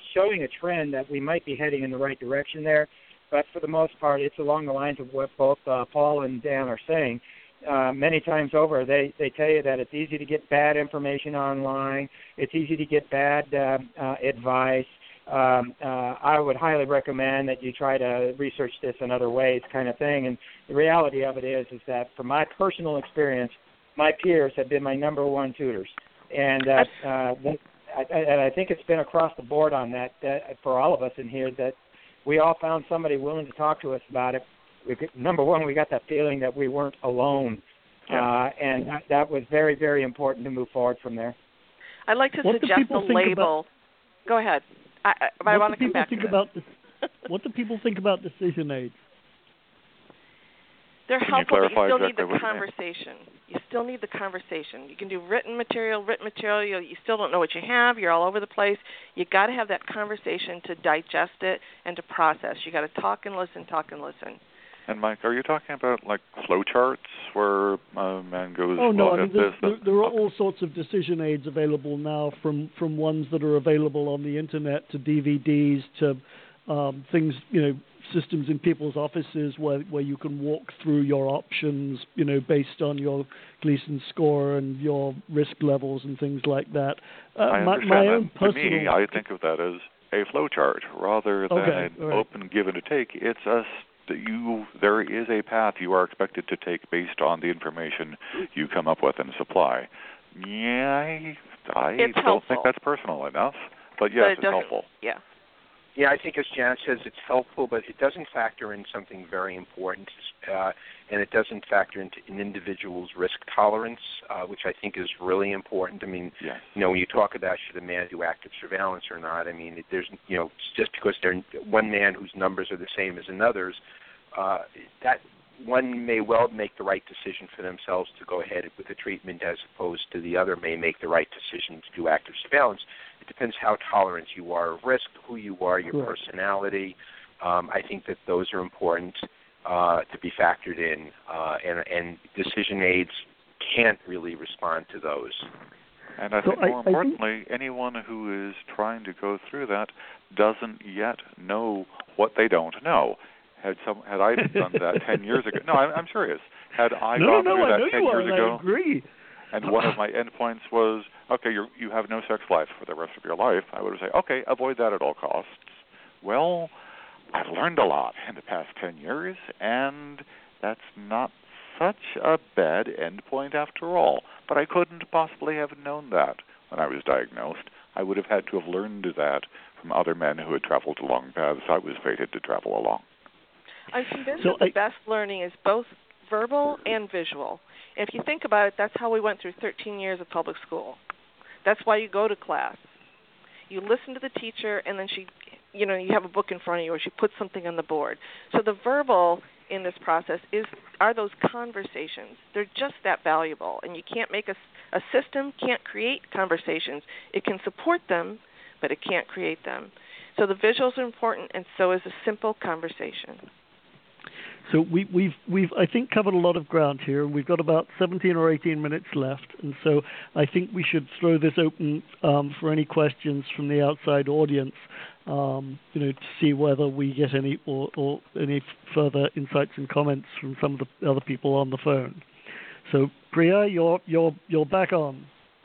F: showing a trend that we might be heading in the right direction there. But for the most part, it's along the lines of what both uh, Paul and Dan are saying. Uh, many times over, they, they tell you that it's easy to get bad information online. It's easy to get bad uh, uh, advice. Um, uh, I would highly recommend that you try to research this in other ways, kind of thing. And the reality of it is, is that from my personal experience, my peers have been my number one tutors, and uh, uh, I, and I think it's been across the board on that, that for all of us in here, that we all found somebody willing to talk to us about it. We could, number one, we got that feeling that we weren't alone, yeah. uh, and that, that was very, very important to move forward from there.
G: I'd like to
C: what
G: suggest a label.
C: About,
G: Go ahead. I, I, I want to come back
C: think
G: to
C: about this. What do people think about decision aids?
G: They're
D: Can
G: helpful,
D: you
G: but you still
D: exactly
G: need the conversation. You still need the conversation. You can do written material, written material. You, you still don't know what you have. You're all over the place. You got to have that conversation to digest it and to process. You got to talk and listen, talk and listen.
D: And Mike, are you talking about like flow charts where a man goes?
C: Oh no,
D: well,
C: I mean
D: at
C: there,
D: this,
C: there, there are all sorts of decision aids available now, from from ones that are available on the internet to D V Ds to um, things, you know, systems in people's offices where where you can walk through your options, you know, based on your Gleason score and your risk levels and things like that. Uh,
D: I
C: my,
D: understand
C: my
D: that.
C: own
D: To
C: personal...
D: me, I think of that as a flow chart rather than
C: okay,
D: an
C: right.
D: open give and a take. It's a that you there is a path you are expected to take based on the information you come up with and supply. Yeah, I, I
G: it's
D: don't
G: helpful.
D: think that's personal enough, but yes,
G: but it
D: it's
G: doesn't,
D: helpful.
G: Yeah.
E: Yeah, I think as Janet says, it's helpful, but it doesn't factor in something very important, uh, and it doesn't factor into an individual's risk tolerance, uh, which I think is really important. I mean,
D: yes.
E: you know, when you talk about should a man do active surveillance or not, I mean, there's, you know, just because they're one man whose numbers are the same as another's, uh, that one may well make the right decision for themselves to go ahead with the treatment as opposed to the other may make the right decision to do active surveillance. It depends how tolerant you are of risk, who you are, your
C: Correct.
E: personality. Um, I think that those are important uh, to be factored in, uh, and, and decision aids can't really respond to those.
D: And I
C: so
D: think
C: I,
D: more
C: I
D: importantly, think... anyone who is trying to go through that doesn't yet know what they don't know. Had some, had I done that ten years ago? No, I'm, I'm serious. Had I
C: no,
D: gone
C: no,
D: through
C: I
D: that
C: know
D: ten
C: you
D: years
C: are,
D: ago,
C: I agree.
D: and one of my endpoints was, okay, you you have no sex life for the rest of your life, I would say, okay, avoid that at all costs. Well, I've learned a lot in the past ten years, and that's not such a bad endpoint after all. But I couldn't possibly have known that when I was diagnosed. I would have had to have learned that from other men who had traveled along paths I was fated to travel along.
G: I'm convinced
C: so
G: that the
C: I,
G: best learning is both verbal and visual. And if you think about it, that's how we went through thirteen years of public school. That's why you go to class. You listen to the teacher, and then she, you know, you have a book in front of you, or she puts something on the board. So the verbal in this process is are those conversations. They're just that valuable, and you can't make a, a system can't create conversations. It can support them, but it can't create them. So the visuals are important, and so is a simple conversation.
C: So we, we've we've I think covered a lot of ground here, and we've got about seventeen or eighteen minutes left, and so I think we should throw this open um, for any questions from the outside audience, um, you know, to see whether we get any or, or any further insights and comments from some of the other people on the phone. So Priya, you're you're you're back on.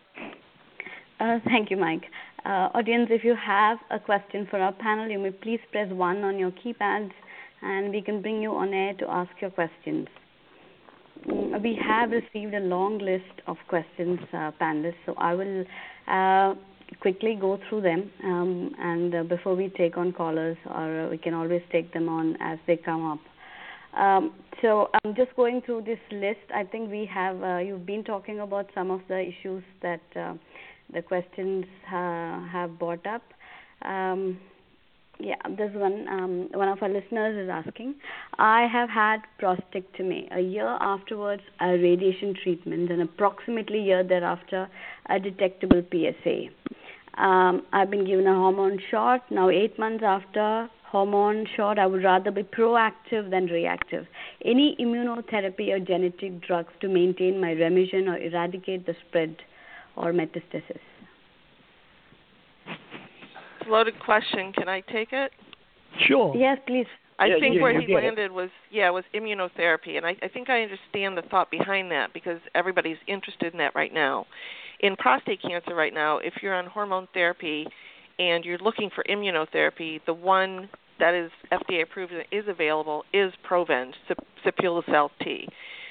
B: Uh, thank you, Mike. Uh, audience, if you have a question for our panel, you may please press one on your keypads, and we can bring you on air to ask your questions. Mm, we have received a long list of questions, uh, panelists, so I will uh, quickly go through them, um, and uh, before we take on callers, or uh, we can always take them on as they come up. Um, so I'm just going through this list. I think we have, uh, you've been talking about some of the issues that uh, the questions uh, have brought up. Um, Yeah, this one, um, one of our listeners is asking, I have had prostatectomy. A year afterwards, a radiation treatment, and approximately a year thereafter, a detectable P S A. Um, I've been given a hormone shot. Now, eight months after hormone shot, I would rather be proactive than reactive. Any immunotherapy or genetic drugs to maintain my remission or eradicate the spread or metastasis?
G: a loaded question. Can I take it?
C: Sure.
B: Yes, please.
G: I
F: Yeah,
G: think
F: you-
G: where
F: you
G: he
F: get it.
G: landed was, yeah, was immunotherapy. And I, I think I understand the thought behind that because everybody's interested in that right now. In prostate cancer right now, if you're on hormone therapy and you're looking for immunotherapy, the one that is F D A approved and is available is Provenge, Sipuleucel T.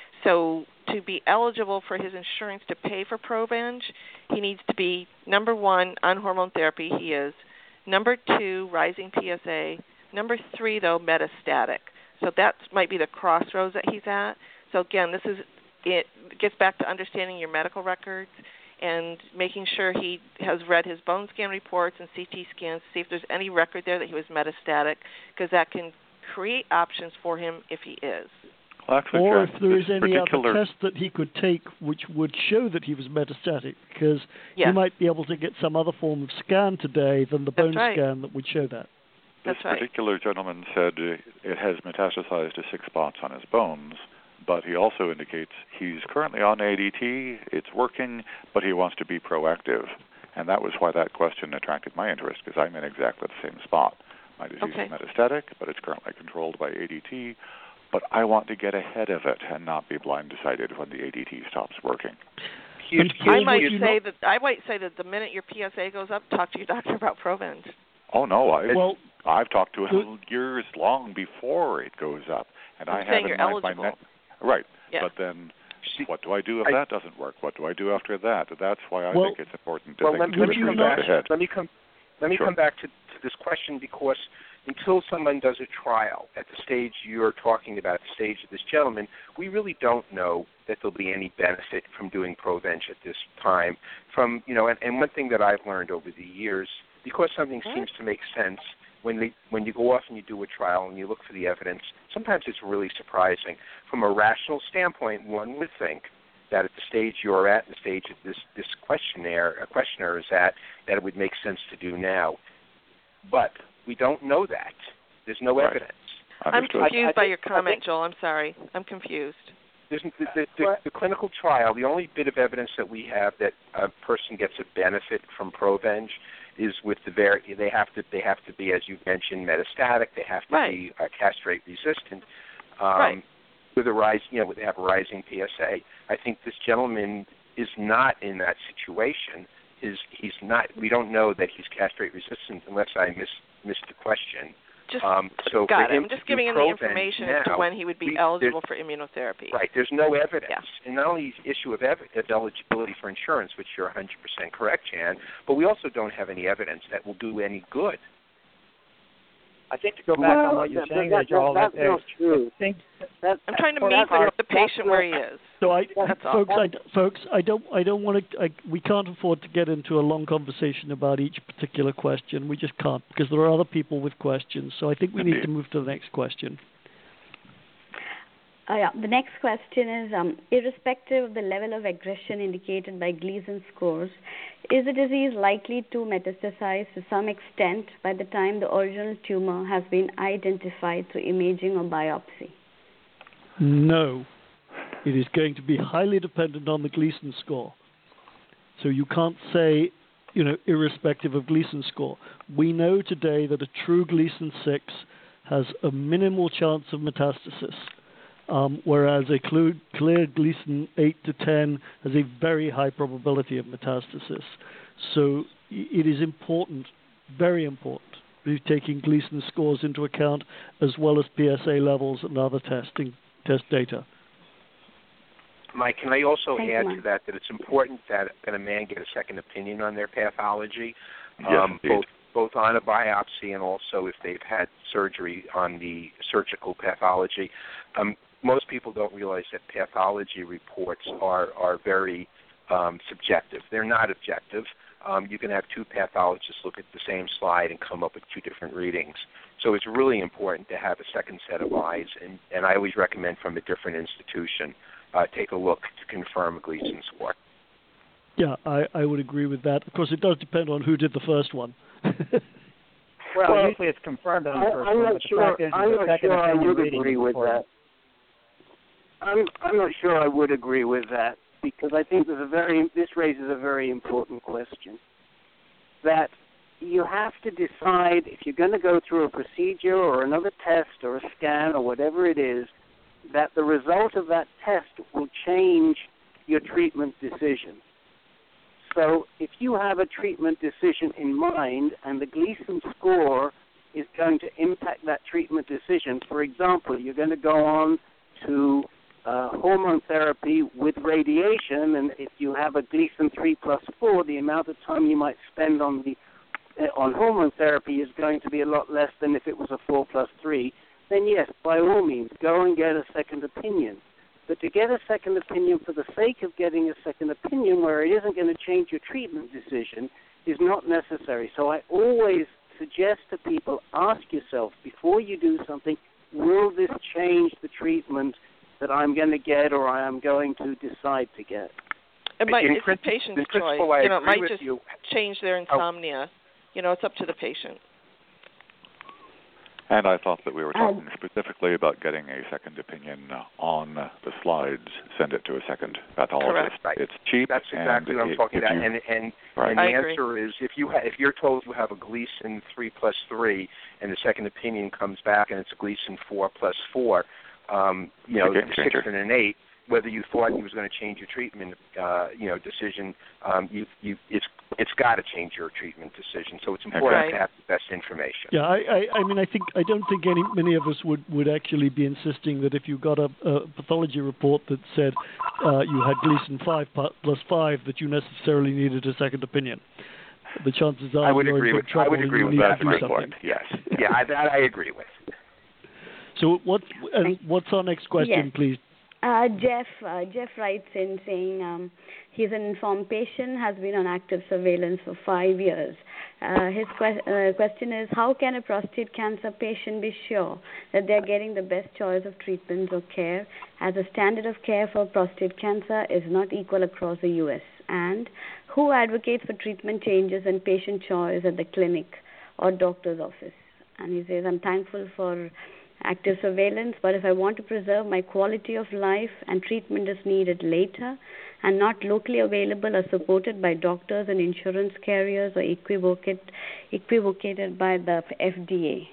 G: So to be eligible for his insurance to pay for Provenge, he needs to be, number one, on hormone therapy, he is. Number two, rising P S A. Number three, though, metastatic. So that might be the crossroads that he's at. So, again, this is it gets back to understanding your medical records and making sure he has read his bone scan reports and C T scans to see if there's any record there that he was metastatic, because that can create options for him if he is.
D: Well, actually,
C: Or
D: Jen,
C: if there is
D: this
C: any
D: particular...
C: other test that he could take which would show that he was metastatic, because
G: Yes.
C: he might be able to get some other form of scan today than the
G: That's
C: bone
G: right.
C: scan that would show that.
D: This
G: That's right.
D: particular gentleman said uh, it has metastasized to six spots on his bones, but he also indicates he's currently on A D T, it's working, but he wants to be proactive. And that was why that question attracted my interest, because I'm in exactly the same spot. My disease
G: Okay.
D: is metastatic, but it's currently controlled by A D T, but I want to get ahead of it and not be blindsided when the A D T stops working.
E: Here's,
C: And
G: I
E: here's,
G: might
C: you
G: say
C: know-
G: that I might say that the minute your P S A goes up, talk to your doctor about Provenge.
D: Oh, no, I,
C: Well,
D: I've talked to him
C: the-
D: years long before it goes up. And
G: I'm
D: I
G: saying
D: have
G: you're
D: in mind
G: eligible.
D: my next... Right.
G: Yeah.
D: But then,
E: see,
D: what do I do if
E: I-
D: that doesn't work? What do I do after that? That's why I
C: Well-
D: think it's important to
E: well,
D: think
E: let,
D: two
E: let
D: or
E: me
D: three
E: come
C: not-
E: back.
D: steps ahead.
E: Let me come. Let me
D: Sure.
E: come back to, to this question, because until someone does a trial at the stage you're talking about, the stage of this gentleman, we really don't know that there'll be any benefit from doing Provenge at this time. From you know, and, and one thing that I've learned over the years, because something seems to make sense, when they when you go off and you do a trial and you look for the evidence, sometimes it's really surprising. From a rational standpoint, one would think that at the stage you're at, the stage of this this questionnaire, a questioner is at, that it would make sense to do now. But we don't know that. There's no
D: Right.
E: evidence.
G: I'm
D: Understood.
G: confused
F: I- I
G: by
F: think-
G: your
F: I
G: comment,
F: think-
G: Joel. I'm sorry. I'm confused.
E: There's the, the, the, the clinical trial, the only bit of evidence that we have that a person gets a benefit from Provenge is with the very they have to they have to be, as you mentioned, metastatic. They have to
G: Right.
E: be uh, castrate resistant. Um,
G: Right.
E: With a rise, you know, they have a rising P S A. I think this gentleman is not in that situation. Is he's not? We don't know that he's castrate resistant unless I miss missed the question.
G: Just
E: Um, so
G: got
E: for
G: it.
E: him
G: I'm just
E: to do
G: giving him the
E: Provenge
G: information
E: now,
G: as to when he would be
E: we-
G: eligible
E: there's-
G: for immunotherapy.
E: Right. There's no evidence.
G: Yeah.
E: And not only the issue of, ev- of eligibility for insurance, which you're one hundred percent correct, Jan, but we also don't have any evidence that will do any good.
F: I think to go back
H: well,
F: on what you're
H: that,
F: saying
H: that,
F: there, Joel,
H: that's
F: that
H: not true.
F: I think
H: That,
G: I'm trying to
H: well,
G: meet
H: that's
G: the,
H: not-
G: the
H: that's
G: patient where he
H: not-
G: is.
C: So I,
G: That's all.
C: folks, I, folks, I don't, I don't want to. I, we can't afford to get into a long conversation about each particular question. We just can't, because there are other people with questions. So I think we need to move to the next question.
B: Uh, yeah, the next question is, um, irrespective of the level of aggression indicated by Gleason scores, is the disease likely to metastasize to some extent by the time the original tumor has been identified through imaging or biopsy?
C: No, it is going to be highly dependent on the Gleason score. So you can't say, you know, irrespective of Gleason score. We know today that a true Gleason six has a minimal chance of metastasis. Um, whereas a clear, clear Gleason eight to ten has a very high probability of metastasis. So it is important, very important, to be taking Gleason scores into account as well as P S A levels and other testing test data.
E: Mike, can I also
B: Thank you,
E: add
B: Mike.
E: to that that it's important that, that a man get a second opinion on their pathology,
D: Yes,
E: um,
D: indeed.
E: both both on a biopsy and also if they've had surgery on the surgical pathology. Um, most people don't realize that pathology reports are, are very um, subjective. They're not objective. Um, you can have two pathologists look at the same slide and come up with two different readings. So it's really important to have a second set of eyes, and, and I always recommend from a different institution, uh, take a look to confirm a Gleason score.
C: Yeah, I, I would agree with that. Of course, it does depend on who did the first one.
F: well,
H: Well,
F: usually it's confirmed on
H: I,
F: the first
H: I'm
F: one,
H: not
F: but the
H: sure.
F: fact is,
H: I'm
F: the
H: not
F: second
H: sure I
F: opinion
H: would
F: reading
H: agree
F: is
H: with
F: important.
H: that. I'm I'm not sure I would agree with that because I think there's a very this raises a very important question. That you have to decide if you're going to go through a procedure or another test or a scan or whatever it is, that the result of that test will change your treatment decision. So if you have a treatment decision in mind and the Gleason score is going to impact that treatment decision, for example, you're going to go on to uh, hormone therapy with radiation, and if you have a Gleason three plus four, the amount of time you might spend on the uh, on hormone therapy is going to be a lot less than if it was a four plus three, then yes, by all means, go and get a second opinion. But to get a second opinion for the sake of getting a second opinion where it isn't going to change your treatment decision is not necessary. So I always suggest to people, ask yourself before you do something, will this change the treatment that I'm going to get or I am going to decide to get?
G: It might,
E: in
G: it's the patient's
E: in
G: choice.
E: I
G: You know, it
E: agree
G: might
E: with
G: just
E: you.
G: change their insomnia. Oh. You know, it's up to the patient.
D: And I thought that we were talking
B: Um,
D: specifically about getting a second opinion on the slides. Send it to a second pathologist.
E: Correct. Right.
D: It's cheap.
E: That's exactly
D: and
E: what I'm
D: it,
E: talking about.
D: you,
E: And and,
D: right.
E: and the
G: I
E: answer
G: agree.
E: is if you ha- if you're told you have a Gleason three plus three, and the second opinion comes back and it's a Gleason four plus four, um, you know,
D: Game
E: six
D: changer.
E: and an eight. Whether you thought you was going to change your treatment, uh, you know, decision, um, you you it's it's got to change your treatment decision. So it's important
G: Right.
E: to have the best information.
C: Yeah, I, I, I mean, I think I don't think any many of us would, would actually be insisting that if you got a, a pathology report that said uh, you had Gleason five plus five, that you necessarily needed a second opinion. The chances are
E: I would
C: you're
E: agree
C: in
E: with
C: big trouble
E: I would
C: and
E: agree
C: you
E: with
C: need
E: that.
C: to do something.
E: Report. Yes, yeah, I, that I agree with.
C: So what? Uh, what's our next question,
B: Yes.
C: please?
B: Uh, Jeff uh, Jeff writes in saying um, he's an informed patient, has been on active surveillance for five years. Uh, his que- uh, question is, how can a prostate cancer patient be sure that they're getting the best choice of treatments or care, as the standard of care for prostate cancer is not equal across the U S? And who advocates for treatment changes and patient choice at the clinic or doctor's office? And he says, I'm thankful for active surveillance, but if I want to preserve my quality of life and treatment is needed later and not locally available or supported by doctors and insurance carriers or equivocated, equivocated by the F D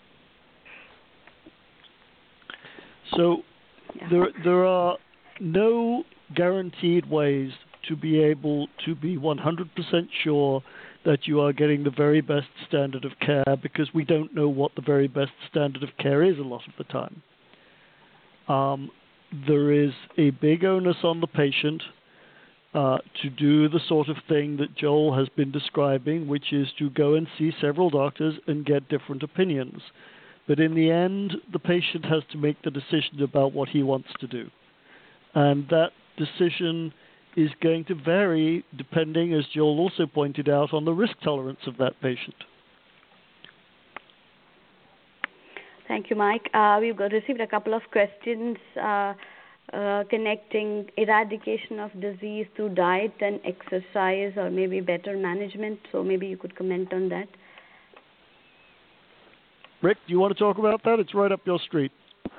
B: A.
C: So
B: Yeah.
C: there there are no guaranteed ways to be able to be one hundred percent sure that you are getting the very best standard of care, because we don't know what the very best standard of care is a lot of the time. Um, there is a big onus on the patient uh, to do the sort of thing that Joel has been describing, which is to go and see several doctors and get different opinions. But in the end, the patient has to make the decision about what he wants to do. And that decision is going to vary depending, as Joel also pointed out, on the risk tolerance of that patient.
B: Thank you, Mike. Uh, we've got received a couple of questions uh, uh, connecting eradication of disease through diet and exercise, or maybe better management. So maybe you could comment on that.
C: Rick, do you want to talk about that? It's right up your street.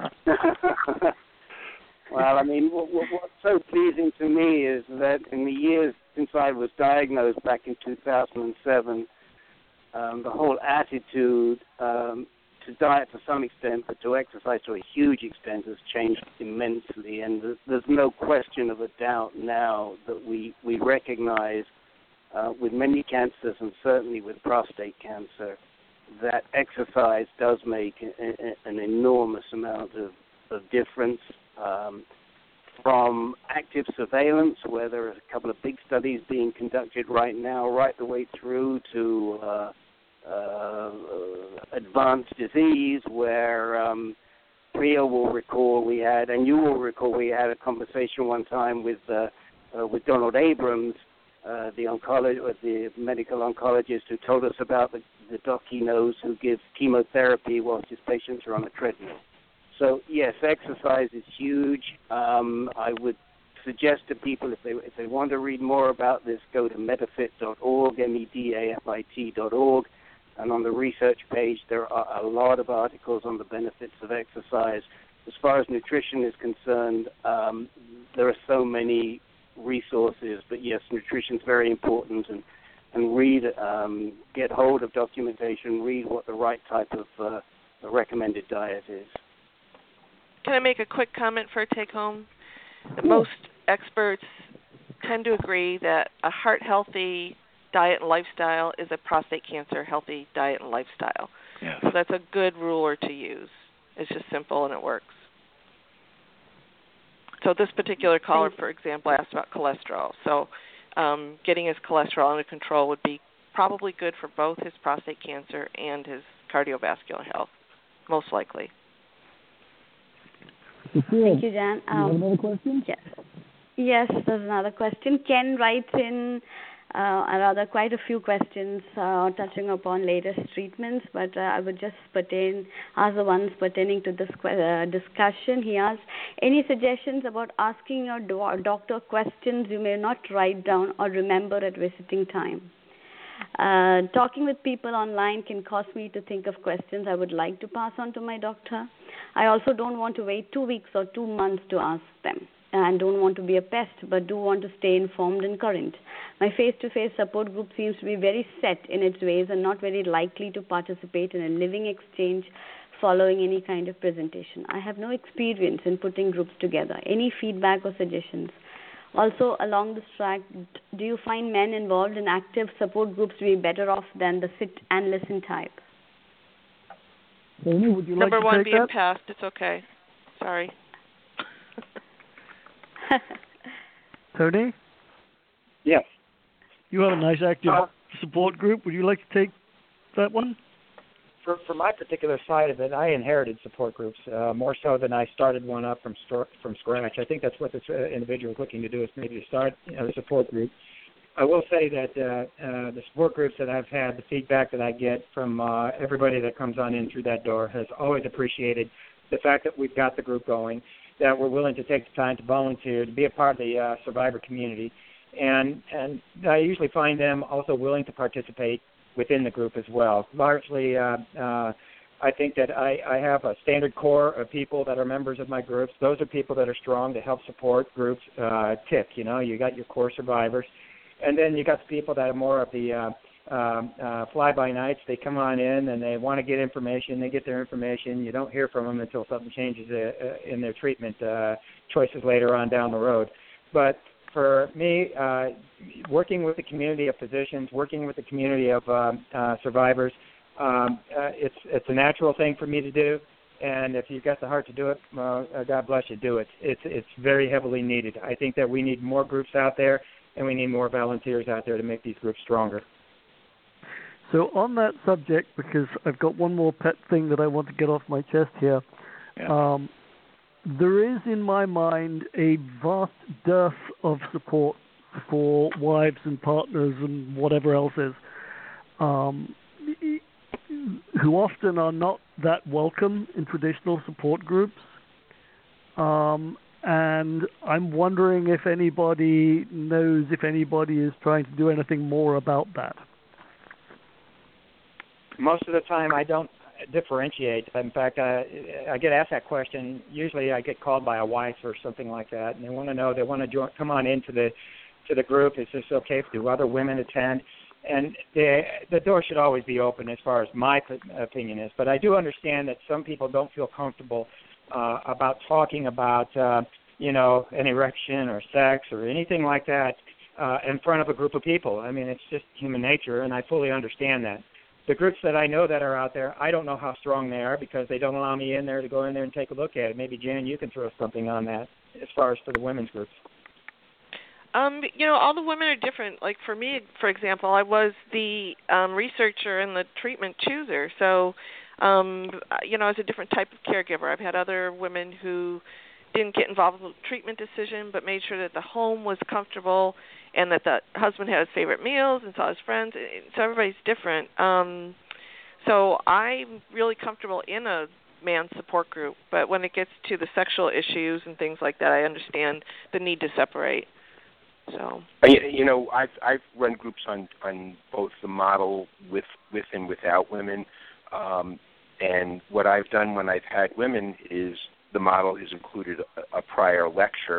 H: Well, I mean, what, what, what's so pleasing to me is that in the years since I was diagnosed back in two thousand seven, um, the whole attitude um, to diet to some extent, but to exercise to a huge extent has changed immensely. And there's, there's no question of a doubt now that we, we recognize uh, with many cancers, and certainly with prostate cancer, that exercise does make a, a, an enormous amount of, of difference. Um, from active surveillance, where there are a couple of big studies being conducted right now, right the way through to uh, uh, advanced disease, where um, Priya will recall we had, and you will recall we had a conversation one time with uh, uh, with Donald Abrams, uh, the oncologist, the medical oncologist, who told us about the, the doc he knows who gives chemotherapy whilst his patients are on a treadmill. So yes, exercise is huge. Um, I would suggest to people, if they if they want to read more about this, go to medafit dot org, M E D A F I T dot org, and on the research page there are a lot of articles on the benefits of exercise. As far as nutrition is concerned, um, there are so many resources, but yes, nutrition is very important, and and read, um, get hold of documentation, read what the right type of uh, recommended diet is.
G: Can I make a quick comment for a take-home? Most experts tend to agree that a heart-healthy diet and lifestyle is a prostate cancer-healthy diet and lifestyle.
D: Yes.
G: So that's a good ruler to use. It's just simple and it works. So this particular caller, for example, asked about cholesterol. So um, getting his cholesterol under control would be probably good for both his prostate cancer and his cardiovascular health, most likely.
B: Thank you, Jan. Um,
C: you have another question?
B: Yes. Yes, there's another question. Ken writes in uh, rather quite a few questions uh, touching upon latest treatments, but uh, I would just pertain ask the ones pertaining to this uh, discussion. He asks, any suggestions about asking your do- doctor questions you may not write down or remember at visiting time? Uh, talking with people online can cause me to think of questions I would like to pass on to my doctor. I also don't want to wait two weeks or two months to ask them, and don't want to be a pest, but do want to stay informed and current. My face-to-face support group seems to be very set in its ways and not very likely to participate in a living exchange following any kind of presentation. I have no experience in putting groups together. Any feedback or suggestions? Also, along this track, do you find men involved in active support groups to be better off than the sit and listen type?
C: Amy, would you
G: Number
C: like to
G: one
C: take
G: being
C: that?
G: passed. It's okay. Sorry.
C: Tony?
F: Yes.
C: You have a nice active
F: Uh,
C: support group. Would you like to take that one?
F: For for my particular side of it, I inherited support groups uh, more so than I started one up from st- from scratch. I think that's what this uh, individual is looking to do, is maybe to start you know, a support group. I will say that uh, uh, the support groups that I've had, the feedback that I get from uh, everybody that comes on in through that door has always appreciated the fact that we've got the group going, that we're willing to take the time to volunteer, to be a part of the uh, survivor community. And and I usually find them also willing to participate within the group as well. Largely, uh, uh, I think that I, I have a standard core of people that are members of my groups. Those are people that are strong to help support groups uh, tick. You know, you got your core survivors. And then you got the people that are more of the uh, um, uh, fly-by-nights. They come on in and they want to get information. They get their information. You don't hear from them until something changes uh, in their treatment uh, choices later on down the road. But for me, uh, working with the community of physicians, working with the community of uh, uh, survivors, um, uh, it's it's a natural thing for me to do. And if you've got the heart to do it, uh, God bless you, do it. It's it's very heavily needed. I think that we need more groups out there, and we need more volunteers out there to make these groups stronger.
C: So on that subject, because I've got one more pet thing that I want to get off my chest here,
D: Yeah.
C: um, there is in my mind a vast dearth of support for wives and partners and whatever else is, um, who often are not that welcome in traditional support groups. Um, and I'm wondering if anybody knows if anybody is trying to do anything more about that.
F: Most of the time, I don't differentiate. In fact, I, I get asked that question. Usually, I get called by a wife or something like that, and they want to know. They want to join, come on into the to the group. Is this okay? Do other women attend? And the the door should always be open, as far as my opinion is. But I do understand that some people don't feel comfortable uh, about talking about, uh, you know, an erection or sex or anything like that uh, in front of a group of people. I mean, it's just human nature, and I fully understand that. The groups that I know that are out there, I don't know how strong they are because they don't allow me in there to go in there and take a look at it. Maybe, Jan, you can throw something on that as far as for the women's groups.
G: Um, you know, all the women are different. Like for me, for example, I was the um, researcher and the treatment chooser. So, um, you know, I was a different type of caregiver. I've had other women who didn't get involved with the treatment decision but made sure that the home was comfortable and that the husband had his favorite meals and saw his friends. So everybody's different. Um, so I'm really comfortable in a man's support group. But when it gets to the sexual issues and things like that, I understand the need to separate. So
E: you know, I've I've run groups on, on both the model with with and without women, um, and what I've done when I've had women is the model is included a, a prior lecture,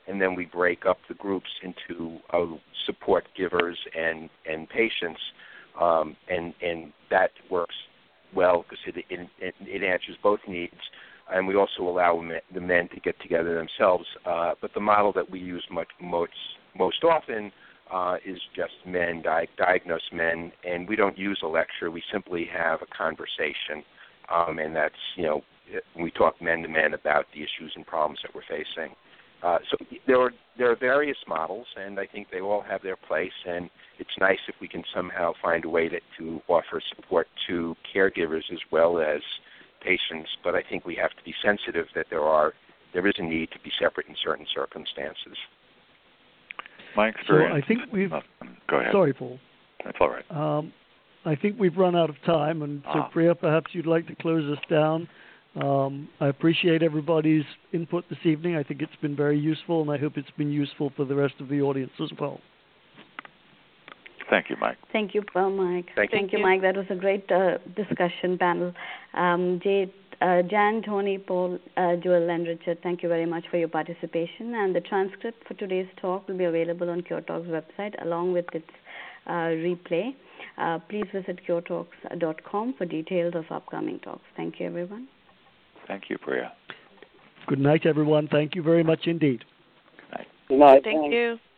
E: and then we break up the groups into uh, support givers and, and patients, um, and, and that works well because it, it, it answers both needs. And we also allow the men to get together themselves. Uh, but the model that we use much most most often uh, is just men, di- diagnosed men, and we don't use a lecture. We simply have a conversation, um, and that's, you know, we talk men to men about the issues and problems that we're facing. Uh, so there are there are various models, and I think they all have their place. And it's nice if we can somehow find a way that, to offer support to caregivers as well as patients, but I think we have to be sensitive that there are there is a need to be separate in certain circumstances.
D: My experience.
C: So I think we've.
D: Oh, go ahead.
C: Sorry, Paul.
D: That's all right.
C: Um, I think we've run out of time, and so
D: ah.
C: Priya, perhaps you'd like to close us down. Um, I appreciate everybody's input this evening. I think it's been very useful, and I hope it's been useful for the rest of the audience as well.
D: Thank you, Mike.
B: Thank you, uh, Mike.
E: Thank,
B: Thank you,
G: you,
B: Mike. That was a great uh, discussion panel. Um, Jay, uh, Jan, Tony, Paul, uh, Joel, and Richard, thank you very much for your participation. And the transcript for today's talk will be available on CureTalks website along with its uh, replay. Uh, please visit cure talks dot com for details of upcoming talks. Thank you, everyone.
D: Thank you, Priya.
C: Good night, everyone. Thank you very much indeed.
D: Good night.
H: Good night.
G: Thank you.